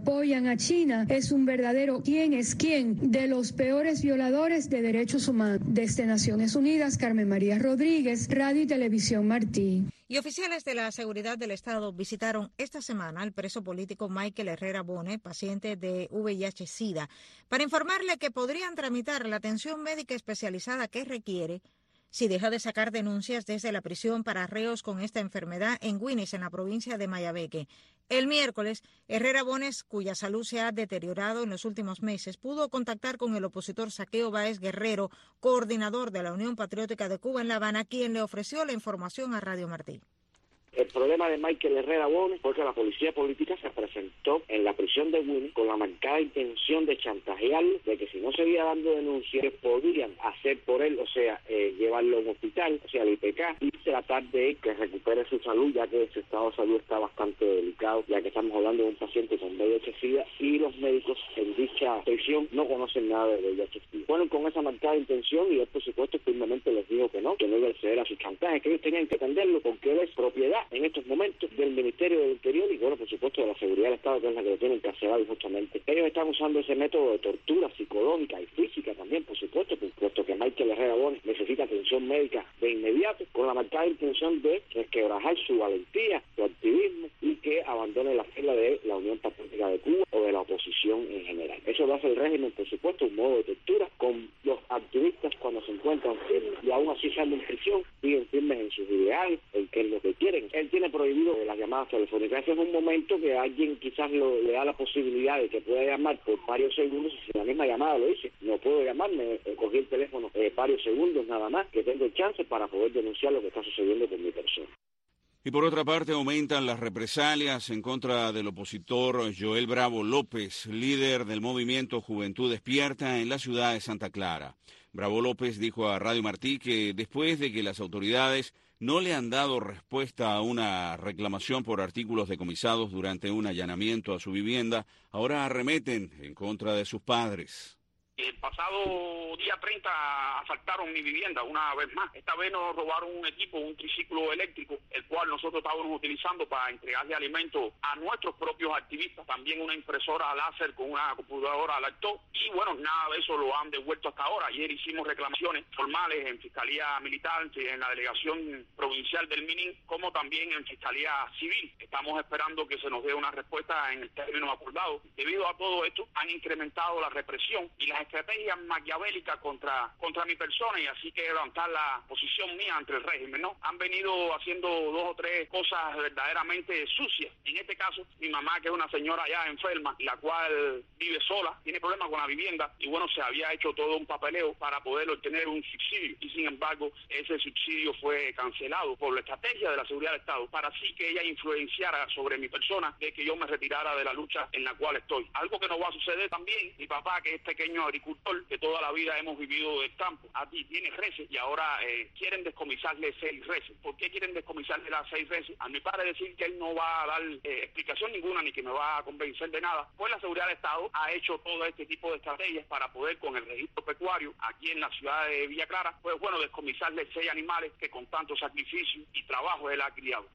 apoyan a China es un verdadero quién es quién de los peores violadores de derechos humanos. Desde Naciones Unidas, Carmen María Rodríguez, Radio y Televisión Martí. Y oficiales de la seguridad del Estado visitaron esta semana al preso político Michael Herrera Bonet, paciente de VIH-Sida, para informarle que podrían tramitar la atención médica especializada que requiere si deja de sacar denuncias desde la prisión para reos con esta enfermedad en Guinness, en la provincia de Mayabeque. El miércoles, Herrera Bonet, cuya salud se ha deteriorado en los últimos meses, pudo contactar con el opositor Saqueo Báez Guerrero, coordinador de la Unión Patriótica de Cuba en La Habana, quien le ofreció la información a Radio Martí. El problema de Michael Herrera Bonet fue que la policía política se presentó en la prisión de Guinness con la marcada intención de chantajearlo, de que si no seguía dando denuncias, podrían hacer por él, o sea, llevarlo a un hospital, o sea, al IPK, y tratar de que recupere su salud, ya que su estado de salud está bastante delicado, ya que estamos hablando de un paciente con VIH-Sida y los médicos en dicha prisión no conocen nada de VIH-Sida. Fueron con esa marcada intención y él, por supuesto, firmemente les dijo que no iba a acceder a su chantaje, que ellos tenían que atenderlo porque él es propiedad en estos momentos del Ministerio del Interior y, bueno, por supuesto, de la Seguridad del Estado, que es la que lo tienen encarcelado injustamente. Ellos están usando ese método de tortura psicológica y física también, por supuesto, puesto que Michael Herrera Bonet necesita atención médica de inmediato, con la marcada intención de resquebrajar su valentía, su activismo y que abandone la fila de la Unión Patriótica de Cuba o de la oposición en general. Eso lo hace el régimen, por supuesto, un modo de tortura con los activistas cuando se encuentran firmes y aún así estando en prisión, siguen firmes en sus ideales, en qué es lo que quieren. Él tiene prohibido las llamadas telefónicas. Ese es un momento que alguien quizás le da la posibilidad de que pueda llamar por varios segundos y si la misma llamada lo dice, no puedo llamarme, cogí el teléfono varios segundos nada más, que tengo el chance para poder denunciar lo que está sucediendo con mi persona. Y por otra parte aumentan las represalias en contra del opositor Joel Bravo López, líder del movimiento Juventud Despierta en la ciudad de Santa Clara. Bravo López dijo a Radio Martí que después de que las autoridades no le han dado respuesta a una reclamación por artículos decomisados durante un allanamiento a su vivienda, ahora arremeten en contra de sus padres. El pasado día 30 asaltaron mi vivienda una vez más. Esta vez nos robaron un equipo, un triciclo eléctrico, el cual nosotros estábamos utilizando para entregarle alimentos a nuestros propios activistas. También una impresora láser con una computadora laptop. Y bueno, nada de eso lo han devuelto hasta ahora. Ayer hicimos reclamaciones formales en Fiscalía Militar, en la Delegación Provincial del Minin, como también en Fiscalía Civil. Estamos esperando que se nos dé una respuesta en el término acordado. Debido a todo esto, han incrementado la represión y las estrategias maquiavélicas contra mi persona, y así que levantar la posición mía ante el régimen, ¿no? Han venido haciendo 2 o 3 cosas verdaderamente sucias. En este caso, mi mamá, que es una señora ya enferma, la cual vive sola, tiene problemas con la vivienda, y bueno, se había hecho todo un papeleo para poder obtener un subsidio, y sin embargo, ese subsidio fue cancelado por la estrategia de la seguridad del Estado, para así que ella influenciara sobre mi persona de que yo me retirara de la lucha en la cual estoy. Algo que nos va a suceder también, mi papá, que es pequeño agricultor, que toda la vida hemos vivido del campo, aquí tiene reses y ahora quieren descomisarle 6 reses. ¿Por qué quieren descomisarle las 6 reses? A mi padre decir que él no va a dar explicación ninguna ni que me va a convencer de nada, pues la seguridad del Estado ha hecho todo este tipo de estrategias para poder, con el registro pecuario aquí en la ciudad de Villa Clara, pues bueno, descomisarle 6 animales que con tanto sacrificio y trabajo él ha criado.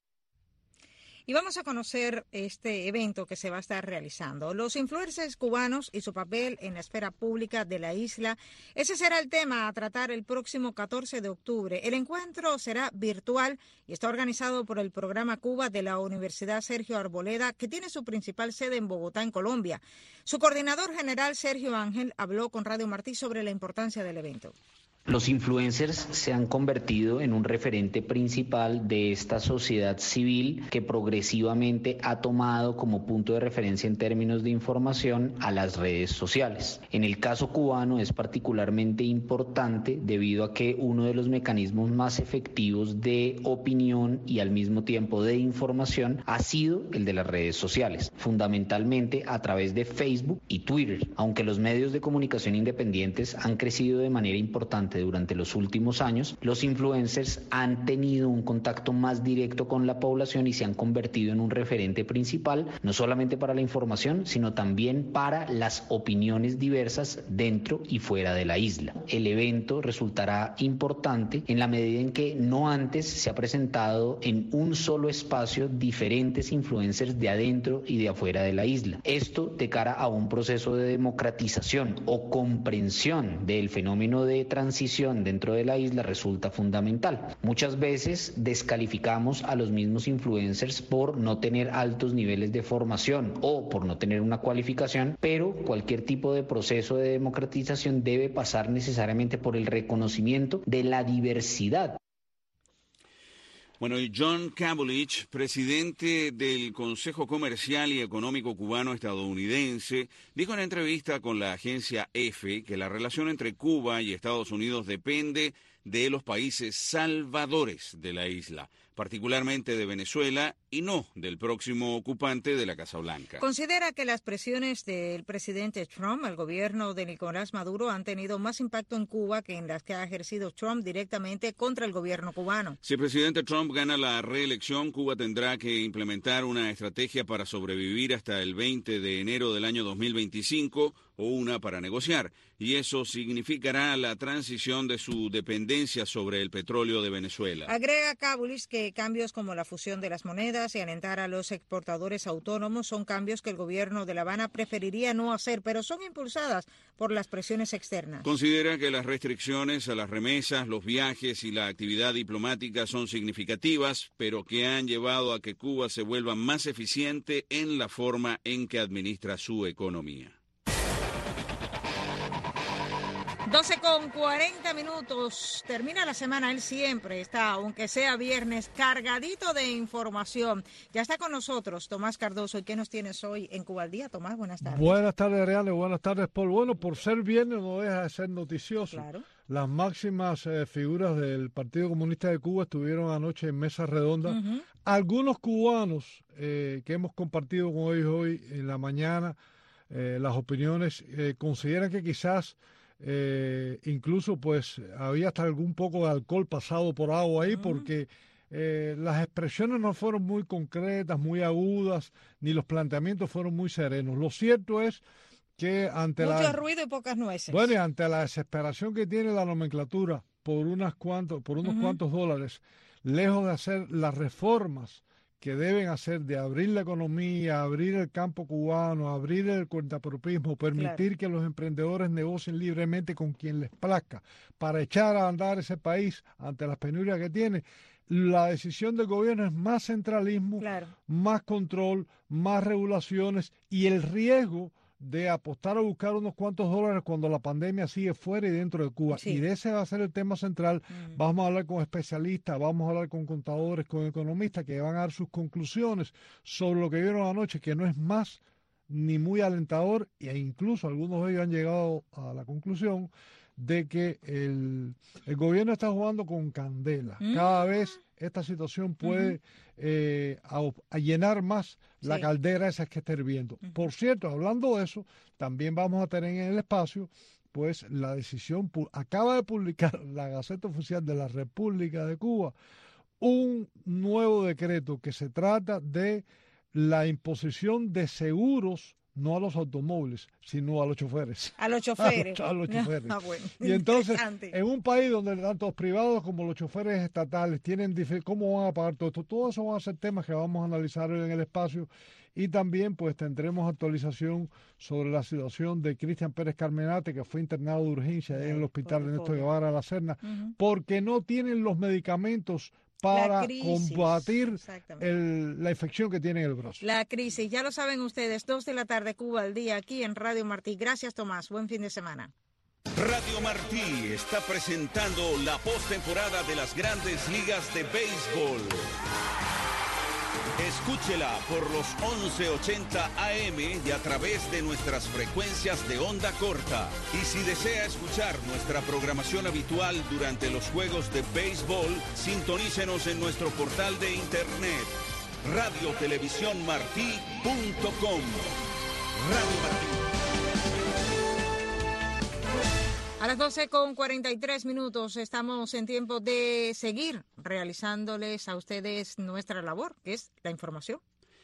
Y vamos a conocer este evento que se va a estar realizando. Los influencers cubanos y su papel en la esfera pública de la isla. Ese será el tema a tratar el próximo 14 de octubre. El encuentro será virtual y está organizado por el Programa Cuba de la Universidad Sergio Arboleda, que tiene su principal sede en Bogotá, en Colombia. Su coordinador general, Sergio Ángel, habló con Radio Martí sobre la importancia del evento. Los influencers se han convertido en un referente principal de esta sociedad civil que progresivamente ha tomado como punto de referencia en términos de información a las redes sociales. En el caso cubano es particularmente importante debido a que uno de los mecanismos más efectivos de opinión y al mismo tiempo de información ha sido el de las redes sociales, fundamentalmente a través de Facebook y Twitter, aunque los medios de comunicación independientes han crecido de manera importante importante. Durante los últimos años, los influencers han tenido un contacto más directo con la población y se han convertido en un referente principal, no solamente para la información, sino también para las opiniones diversas dentro y fuera de la isla. El evento resultará importante en la medida en que no antes se ha presentado en un solo espacio diferentes influencers de adentro y de afuera de la isla. Esto de cara a un proceso de democratización o comprensión del fenómeno de transición dentro de la isla resulta fundamental. Muchas veces descalificamos a los mismos influencers por no tener altos niveles de formación o por no tener una cualificación, pero cualquier tipo de proceso de democratización debe pasar necesariamente por el reconocimiento de la diversidad. Bueno, y John Kabulich, presidente del Consejo Comercial y Económico Cubano-Estadounidense, dijo en entrevista con la agencia EFE que la relación entre Cuba y Estados Unidos depende de los países salvadores de la isla, particularmente de Venezuela y no del próximo ocupante de la Casa Blanca. Considera que las presiones del presidente Trump al gobierno de Nicolás Maduro han tenido más impacto en Cuba que en las que ha ejercido Trump directamente contra el gobierno cubano. Si el presidente Trump gana la reelección, Cuba tendrá que implementar una estrategia para sobrevivir hasta el 20 de enero del año 2025 o una para negociar, y eso significará la transición de su dependencia sobre el petróleo de Venezuela. Agrega Kabulich que cambios como la fusión de las monedas y alentar a los exportadores autónomos son cambios que el gobierno de La Habana preferiría no hacer, pero son impulsadas por las presiones externas. Considera que las restricciones a las remesas, los viajes y la actividad diplomática son significativas, pero que han llevado a que Cuba se vuelva más eficiente en la forma en que administra su economía. 12:40. Termina la semana, él siempre está, aunque sea viernes, cargadito de información. Ya está con nosotros Tomás Cardoso. ¿Y qué nos tienes hoy en Cuba al Día? Tomás, buenas tardes. Buenas tardes, Reales. Buenas tardes, Paul. Bueno, por ser viernes no deja de ser noticioso. Claro. Las máximas figuras del Partido Comunista de Cuba estuvieron anoche en mesa redonda. Algunos cubanos que hemos compartido con ellos hoy en la mañana, las opiniones, consideran que quizás incluso pues había hasta algún poco de alcohol pasado por agua ahí, porque las expresiones no fueron muy concretas, muy agudas, ni los planteamientos fueron muy serenos. Lo cierto es que ante mucho ruido y pocas nueces. Bueno, y ante la desesperación que tiene la nomenclatura por unos cuantos dólares, lejos de hacer las reformas que deben hacer de abrir la economía, abrir el campo cubano, abrir el cuentapropismo, permitir que los emprendedores negocien libremente con quien les plazca, para echar a andar ese país ante las penurias que tiene. La decisión del gobierno es más centralismo, más control, más regulaciones y el riesgo de apostar a buscar unos cuantos dólares cuando la pandemia sigue fuera y dentro de Cuba. Sí. Y de ese va a ser el tema central. Vamos a hablar con especialistas, vamos a hablar con contadores, con economistas que van a dar sus conclusiones sobre lo que vieron anoche, que no es más ni muy alentador, e incluso algunos de ellos han llegado a la conclusión de que el gobierno está jugando con candela. Cada vez esta situación puede a llenar más la caldera esa que está hirviendo. Por cierto, hablando de eso, también vamos a tener en el espacio pues la decisión, acaba de publicar la Gaceta Oficial de la República de Cuba un nuevo decreto que se trata de la imposición de seguros, no a los automóviles, sino a los choferes. A los choferes. A los choferes. Bueno, y entonces, en un país donde tanto los privados como los choferes estatales tienen ¿cómo van a pagar todo esto? Todo eso van a ser temas que vamos a analizar hoy en el espacio. Y también pues tendremos actualización sobre la situación de Cristian Pérez Carmenate, que fue internado de urgencia en el hospital Ernesto Guevara La Serna, porque no tienen los medicamentos para combatir la infección que tiene en el brazo. La crisis, ya lo saben ustedes, 2 de la tarde, Cuba al Día, aquí en Radio Martí. Gracias, Tomás. Buen fin de semana. Radio Martí está presentando la postemporada de las Grandes Ligas de Béisbol. Escúchela por los 1180 AM y a través de nuestras frecuencias de onda corta. Y si desea escuchar nuestra programación habitual durante los juegos de béisbol, sintonícenos en nuestro portal de internet, radiotelevisiónmartí.com. Radio Martí. A las 12:43 estamos en tiempo de seguir realizándoles a ustedes nuestra labor, que es la información.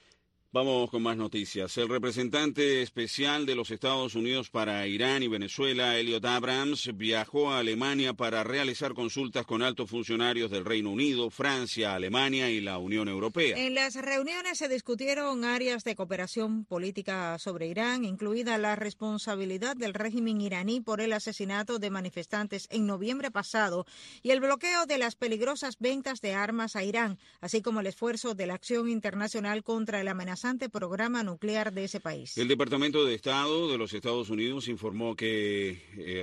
Vamos con más noticias. El representante especial de los Estados Unidos para Irán y Venezuela, Elliot Abrams, viajó a Alemania para realizar consultas con altos funcionarios del Reino Unido, Francia, Alemania y la Unión Europea. En las reuniones se discutieron áreas de cooperación política sobre Irán, incluida la responsabilidad del régimen iraní por el asesinato de manifestantes en noviembre pasado y el bloqueo de las peligrosas ventas de armas a Irán, así como el esfuerzo de la acción internacional contra el amenazante programa nuclear de ese país. El Departamento de Estado de los Estados Unidos informó que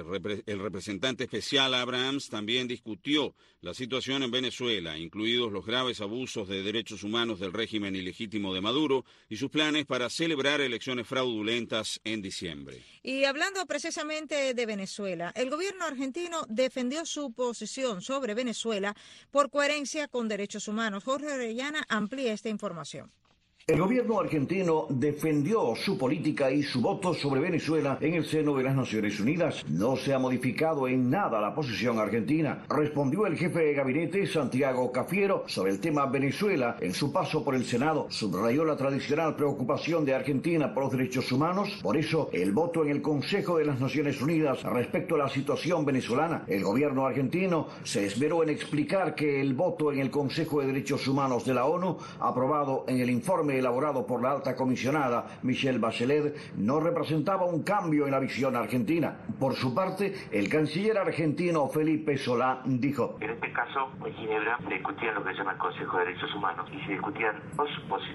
el representante especial Abrams también discutió la situación en Venezuela, incluidos los graves abusos de derechos humanos del régimen ilegítimo de Maduro y sus planes para celebrar elecciones fraudulentas en diciembre. Y hablando precisamente de Venezuela, el gobierno argentino defendió su posición sobre Venezuela por coherencia con derechos humanos. Jorge Orellana amplía esta información. El gobierno argentino defendió su política y su voto sobre Venezuela en el seno de las Naciones Unidas. No se ha modificado en nada la posición argentina, respondió el jefe de gabinete Santiago Cafiero sobre el tema Venezuela. En su paso por el Senado subrayó la tradicional preocupación de Argentina por los derechos humanos. Por eso, el voto en el Consejo de las Naciones Unidas respecto a la situación venezolana. El gobierno argentino se esmeró en explicar que el voto en el Consejo de Derechos Humanos de la ONU, aprobado en el informe elaborado por la alta comisionada Michelle Bachelet, no representaba un cambio en la visión argentina. Por su parte, el canciller argentino Felipe Solá dijo: en este caso, en Ginebra, se discutían lo que se llama el Consejo de Derechos Humanos y se discutían dos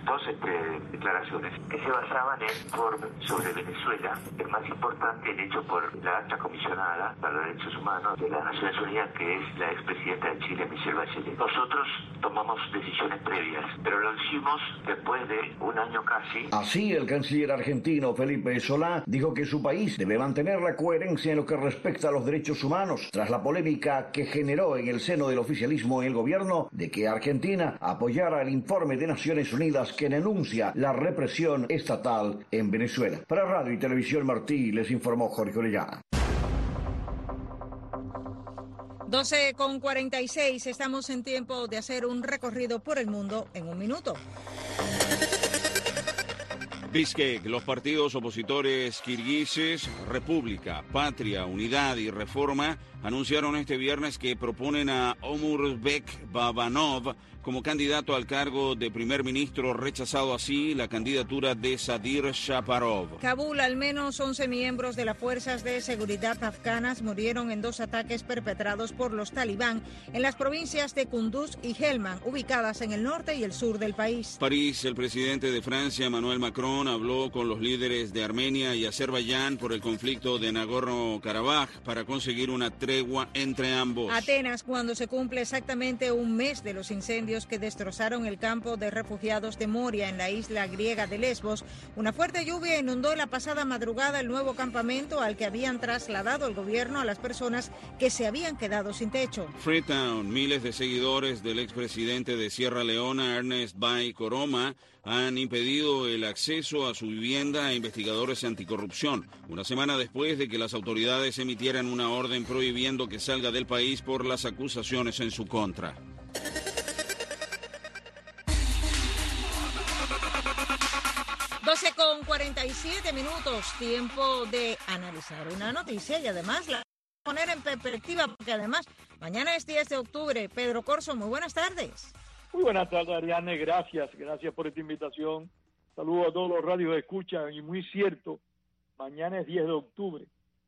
declaraciones que se basaban en informe sobre Venezuela, el más importante, el hecho por la alta comisionada para los derechos humanos de las Naciones Unidas, que es la expresidenta de Chile, Michelle Bachelet. Nosotros tomamos decisiones previas, pero lo hicimos después de un año casi. Así, el canciller argentino Felipe Solá dijo que su país debe mantener la coherencia en lo que respecta a los derechos humanos, tras la polémica que generó en el seno del oficialismo en el gobierno de que Argentina apoyara el informe de Naciones Unidas que denuncia la represión estatal en Venezuela. Para Radio y Televisión Martí, les informó Jorge Orellana. 12:46, estamos en tiempo de hacer un recorrido por el mundo en un minuto. Bishkek, los partidos opositores kirguises, República, Patria, Unidad y Reforma anunciaron este viernes que proponen a Omurbek Babanov como candidato al cargo de primer ministro, rechazado así la candidatura de Sadir Shaparov. Kabul, al menos 11 miembros de las fuerzas de seguridad afganas murieron en 2 ataques perpetrados por los talibán en las provincias de Kunduz y Helmand, ubicadas en el norte y el sur del país. París, el presidente de Francia, Emmanuel Macron, habló con los líderes de Armenia y Azerbaiyán por el conflicto de Nagorno-Karabaj para conseguir una tregua entre ambos. Atenas, cuando se cumple exactamente un mes de los incendios que destrozaron el campo de refugiados de Moria en la isla griega de Lesbos, una fuerte lluvia inundó la pasada madrugada el nuevo campamento al que habían trasladado el gobierno a las personas que se habían quedado sin techo. Freetown, miles de seguidores del expresidente de Sierra Leona, Ernest Bai Koroma, han impedido el acceso a su vivienda a investigadores anticorrupción, una semana después de que las autoridades emitieran una orden prohibiendo que salga del país por las acusaciones en su contra. Con 47 minutos, tiempo de analizar una noticia y además la poner en perspectiva, porque además mañana es 10 de octubre. Pedro Corso, muy buenas tardes. Muy buenas tardes, Ariane, gracias por esta invitación. Saludos a todos los radios que escuchan, y muy cierto, mañana es 10 de octubre,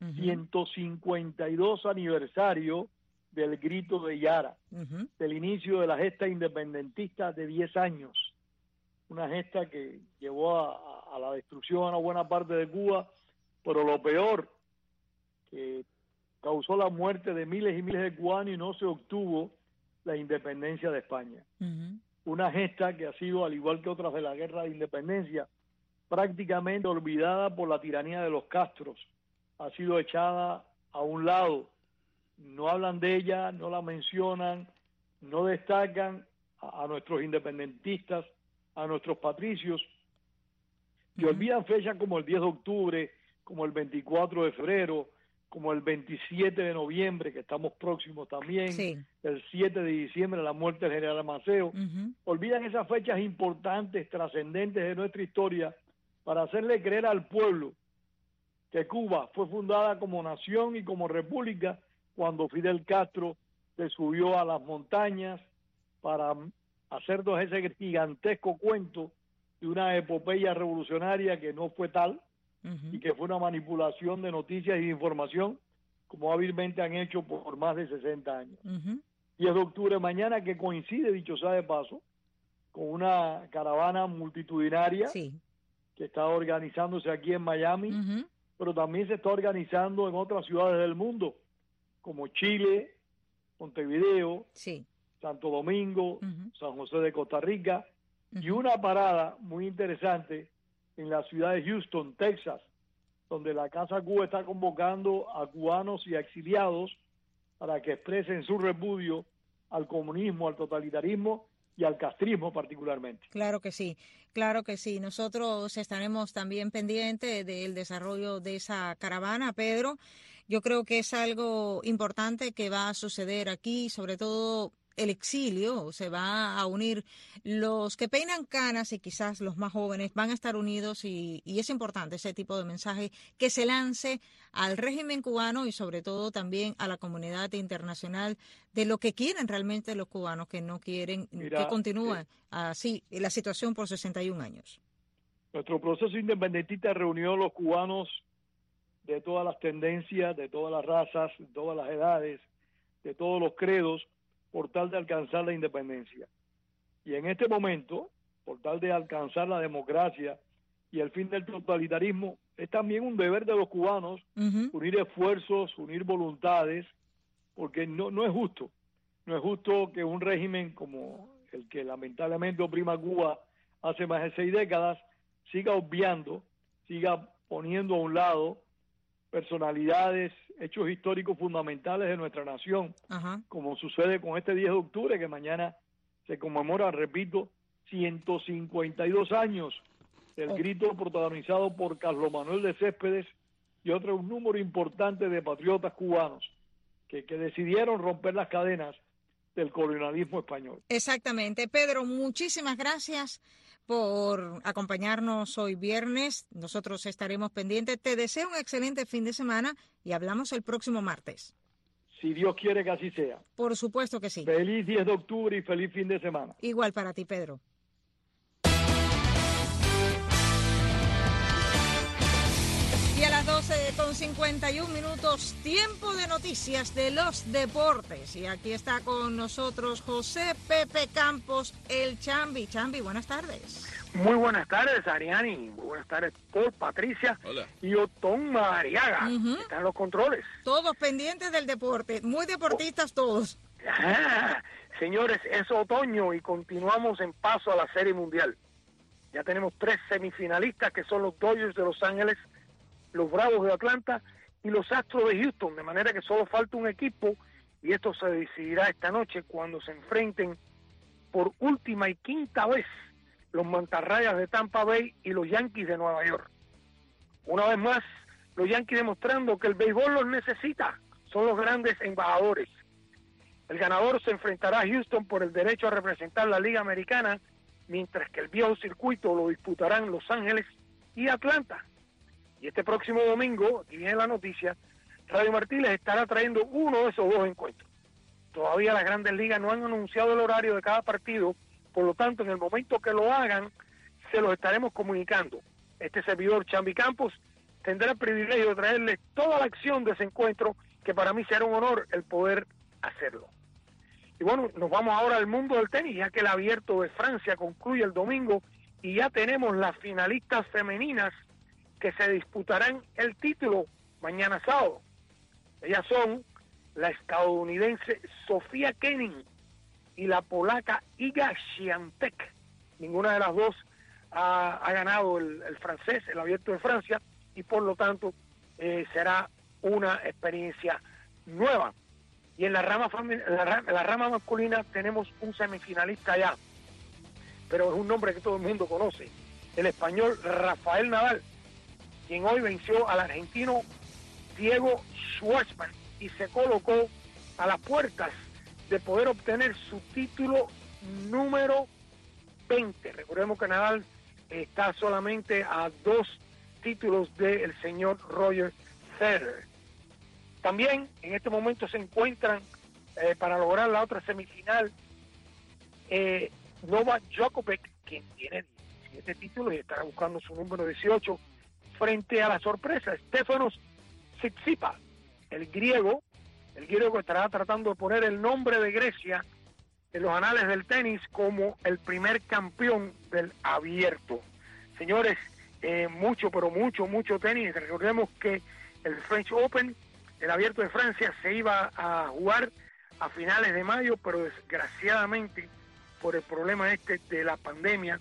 152 aniversario del grito de Yara, del inicio de la gesta independentista de 10 años. Una gesta que llevó a la destrucción a una buena parte de Cuba, pero lo peor, que causó la muerte de miles y miles de cubanos y no se obtuvo la independencia de España. Una gesta que ha sido, al igual que otras de la guerra de independencia, prácticamente olvidada por la tiranía de los Castros. Ha sido echada a un lado. No hablan de ella, no la mencionan, no destacan a nuestros independentistas, a nuestros patricios, y olvidan fechas como el 10 de octubre, como el 24 de febrero, como el 27 de noviembre, que estamos próximos también, sí. El 7 de diciembre, la muerte del general Maceo. Olvidan esas fechas importantes, trascendentes de nuestra historia, para hacerle creer al pueblo que Cuba fue fundada como nación y como república cuando Fidel Castro se subió a las montañas para hacernos ese gigantesco cuento de una epopeya revolucionaria que no fue tal, y que fue una manipulación de noticias y de información, como hábilmente han hecho por más de 60 años. 10 de octubre mañana, que coincide, dicho sea de paso, con una caravana multitudinaria que está organizándose aquí en Miami, pero también se está organizando en otras ciudades del mundo, como Chile, Montevideo, Santo Domingo, San José de Costa Rica, y una parada muy interesante en la ciudad de Houston, Texas, donde la Casa Cuba está convocando a cubanos y a exiliados para que expresen su repudio al comunismo, al totalitarismo y al castrismo particularmente. Claro que sí, claro que sí. Nosotros estaremos también pendientes del desarrollo de esa caravana, Pedro. Yo creo que es algo importante que va a suceder aquí, sobre todo el exilio, se va a unir los que peinan canas y quizás los más jóvenes van a estar unidos y es importante ese tipo de mensaje que se lance al régimen cubano y sobre todo también a la comunidad internacional de lo que quieren realmente los cubanos, que no quieren que continúe así la situación por 61 años. Nuestro proceso independentista reunió a los cubanos de todas las tendencias, de todas las razas, de todas las edades, de todos los credos, por tal de alcanzar la independencia. Y en este momento, por tal de alcanzar la democracia y el fin del totalitarismo, es también un deber de los cubanos unir esfuerzos, unir voluntades, porque no es justo. No es justo que un régimen como el que lamentablemente oprima a Cuba hace más de 6 décadas siga obviando, siga poniendo a un lado personalidades, hechos históricos fundamentales de nuestra nación, como sucede con este 10 de octubre, que mañana se conmemora, repito, 152 años del grito protagonizado por Carlos Manuel de Céspedes y otro número importante de patriotas cubanos que decidieron romper las cadenas del colonialismo español. Exactamente. Pedro, muchísimas gracias por acompañarnos hoy viernes. Nosotros estaremos pendientes. Te deseo un excelente fin de semana y hablamos el próximo martes. Si Dios quiere que así sea. Por supuesto que sí. Feliz 10 de octubre y feliz fin de semana. Igual para ti, Pedro. Y a las 12:51, tiempo de noticias de los deportes. Y aquí está con nosotros José Pepe Campos, el Chambi. Chambi, buenas tardes. Muy buenas tardes, Ariani. Muy buenas tardes, Paul, Patricia. Hola. Y Otón Mariaga, que están en los controles. Todos pendientes del deporte, muy deportistas todos. Señores, es otoño y continuamos en paso a la Serie Mundial. Ya tenemos 3 semifinalistas, que son los Dodgers de Los Ángeles, los Bravos de Atlanta y los Astros de Houston, de manera que solo falta un equipo y esto se decidirá esta noche cuando se enfrenten por última y quinta vez los Mantarrayas de Tampa Bay y los Yankees de Nueva York. Una vez más, los Yankees demostrando que el béisbol los necesita, son los grandes embajadores. El ganador se enfrentará a Houston por el derecho a representar la Liga Americana, mientras que el viejo circuito lo disputarán Los Ángeles y Atlanta. Y este próximo domingo, aquí viene la noticia, Radio Martí les estará trayendo uno de esos 2 encuentros. Todavía las grandes ligas no han anunciado el horario de cada partido, por lo tanto, en el momento que lo hagan, se los estaremos comunicando. Este servidor, Chambi Campos, tendrá el privilegio de traerles toda la acción de ese encuentro, que para mí será un honor el poder hacerlo. Y bueno, nos vamos ahora al mundo del tenis, ya que el Abierto de Francia concluye el domingo y ya tenemos las finalistas femeninas que se disputarán el título mañana sábado. Ellas son la estadounidense Sofía Kenin y la polaca Iga Świątek. Ninguna de las dos ha ganado el francés, el Abierto de Francia, y por lo tanto será una experiencia nueva. Y en la rama masculina tenemos un semifinalista ya, pero es un nombre que todo el mundo conoce, el español Rafael Nadal, quien hoy venció al argentino Diego Schwartzman, y se colocó a las puertas de poder obtener su título número 20. Recordemos que Nadal está solamente a 2 títulos del señor Roger Federer. También en este momento se encuentran para lograr la otra semifinal Novak Djokovic, quien tiene 17 títulos y estará buscando su número 18 frente a la sorpresa Stefanos Tsitsipas, el griego que estará tratando de poner el nombre de Grecia en los anales del tenis como el primer campeón del abierto. Señores, mucho tenis. Recordemos que el French Open, el abierto de Francia, se iba a jugar a finales de mayo, pero desgraciadamente por el problema de la pandemia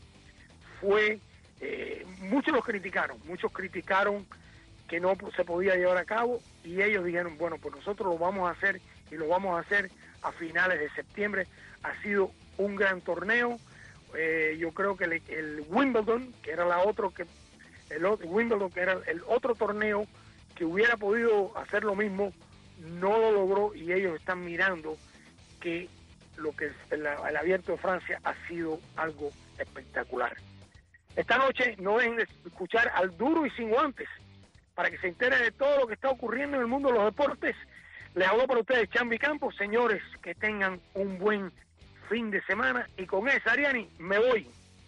muchos criticaron que no se podía llevar a cabo, y ellos dijeron, bueno, pues nosotros lo vamos a hacer, y lo vamos a hacer a finales de septiembre. Ha sido un gran torneo. Yo creo que el Wimbledon, que era el otro torneo que hubiera podido hacer lo mismo, no lo logró, y ellos están mirando que lo que es el abierto de Francia ha sido algo espectacular. Esta noche no dejen de escuchar al Duro y Sin Guantes para que se enteren de todo lo que está ocurriendo en el mundo de los deportes. Les hablo para ustedes Chambi Campos. Señores, que tengan un buen fin de semana, y con esa, Ariani, me voy.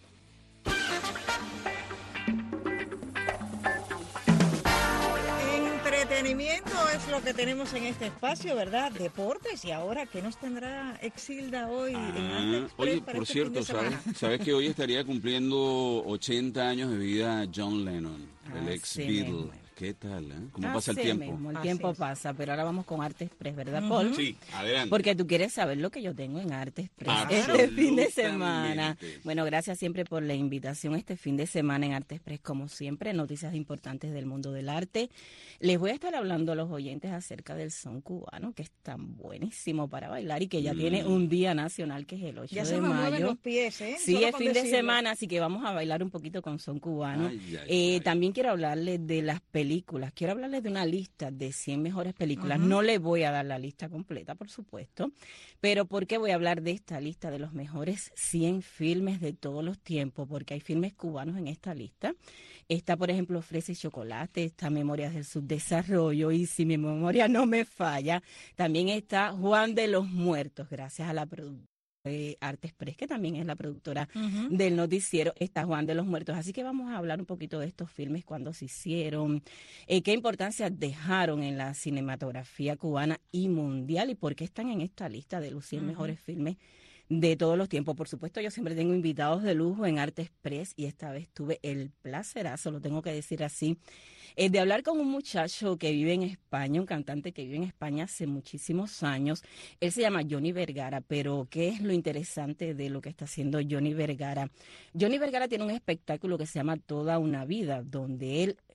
Entretenimiento es lo que tenemos en este espacio, ¿verdad? Deportes. Y ahora, ¿qué nos tendrá Exilda hoy en Arte Express? Oye, para por este cierto, fin de semana? ¿sabes que hoy estaría cumpliendo 80 años de vida John Lennon, el ex Beatle? ¿Qué tal? ¿Cómo pasa el tiempo? Mismo, el tiempo pasa, pero ahora vamos con Arte Express, ¿verdad, Paul? Sí, adelante. Porque tú quieres saber lo que yo tengo en Arte Express este fin de semana. Bueno, gracias siempre por la invitación este fin de semana en Arte Express, como siempre, noticias importantes del mundo del arte. Les voy a estar hablando a los oyentes acerca del son cubano, que es tan buenísimo para bailar y que ya tiene un día nacional, que es el 8 ya de se me mayo. mueven los pies, ¿eh? Sí, Solo es con fin de decirlo. semana, así que vamos a bailar un poquito con son cubano. También quiero hablarles de las películas. Quiero hablarles de una lista de 100 mejores películas. No les voy a dar la lista completa, por supuesto, pero ¿por qué voy a hablar de esta lista de los mejores 100 filmes de todos los tiempos? Porque hay filmes cubanos en esta lista. Está, por ejemplo, Fresa y Chocolate, está Memorias del Subdesarrollo, y si mi memoria no me falla, también está Juan de los Muertos, gracias a la productora de Arte Express, que también es la productora del noticiero. Está Juan de los Muertos. Así que vamos a hablar un poquito de estos filmes, cuándo se hicieron, qué importancia dejaron en la cinematografía cubana y mundial, y por qué están en esta lista de los 100 mejores filmes de todos los tiempos. Por supuesto, yo siempre tengo invitados de lujo en Arte Express, y esta vez tuve el placerazo, lo tengo que decir así, de hablar con un muchacho que vive en España, un cantante que vive en España hace muchísimos años. Él se llama Johnny Vergara, pero ¿qué es lo interesante de lo que está haciendo Johnny Vergara? Johnny Vergara tiene un espectáculo que se llama Toda una Vida, donde él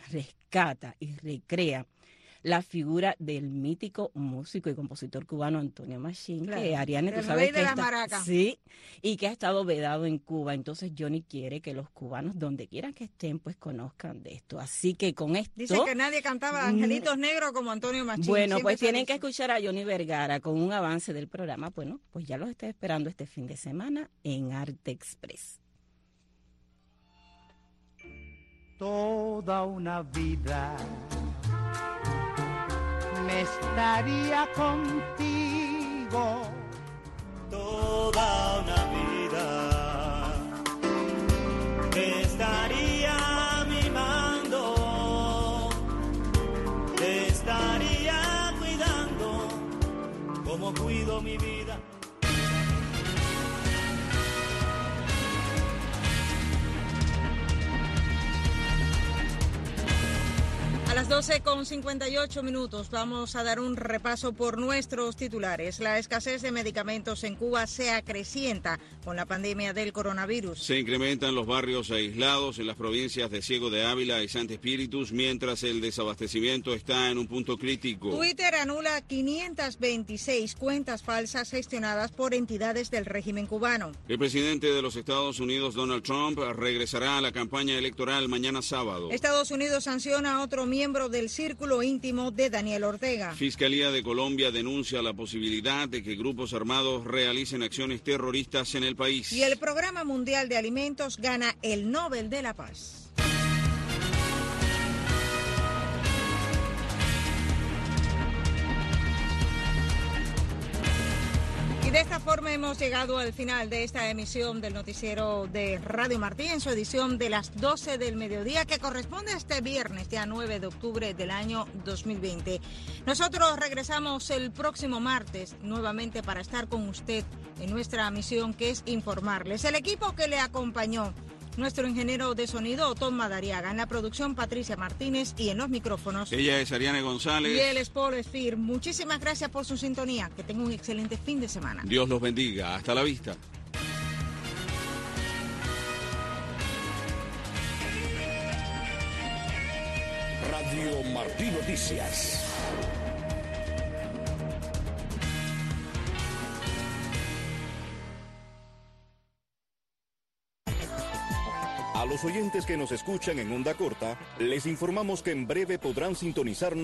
rescata y recrea la figura del mítico músico y compositor cubano Antonio Machín, que Ariane, tú sabes que sí, y que ha estado vedado en Cuba. Entonces Johnny quiere que los cubanos, donde quieran que estén, pues conozcan de esto. Así que con esto... Dice que nadie cantaba Angelitos Negros como Antonio Machín. Bueno, pues tienen que escuchar a Johnny Vergara con un avance del programa. Bueno, pues ya los estoy esperando este fin de semana en Arte Express. Toda una vida me estaría contigo, toda una vida te estaría mimando, te estaría cuidando como cuido mi vida. A las 12:58 vamos a dar un repaso por nuestros titulares. La escasez de medicamentos en Cuba se acrecienta con la pandemia del coronavirus. Se incrementan los barrios aislados en las provincias de Ciego de Ávila y Santo Espíritus, mientras el desabastecimiento está en un punto crítico. Twitter anula 526 cuentas falsas gestionadas por entidades del régimen cubano. El presidente de los Estados Unidos, Donald Trump, regresará a la campaña electoral mañana sábado. Estados Unidos sanciona a otro miembro miembro del círculo íntimo de Daniel Ortega. Fiscalía de Colombia denuncia la posibilidad de que grupos armados realicen acciones terroristas en el país. Y el Programa Mundial de Alimentos gana el Nobel de la Paz. Y de esta forma hemos llegado al final de esta emisión del noticiero de Radio Martí en su edición de las 12 del mediodía, que corresponde a este viernes, ya 9 de octubre del año 2020. Nosotros regresamos el próximo martes nuevamente para estar con usted en nuestra misión, que es informarles. El equipo que le acompañó: nuestro ingeniero de sonido, Tom Madariaga; en la producción, Patricia Martínez; y en los micrófonos, ella es Ariane González. Y él es Paul Esfir. Muchísimas gracias por su sintonía. Que tenga un excelente fin de semana. Dios los bendiga. Hasta la vista. Radio Martí Noticias. A los oyentes que nos escuchan en onda corta, les informamos que en breve podrán sintonizarnos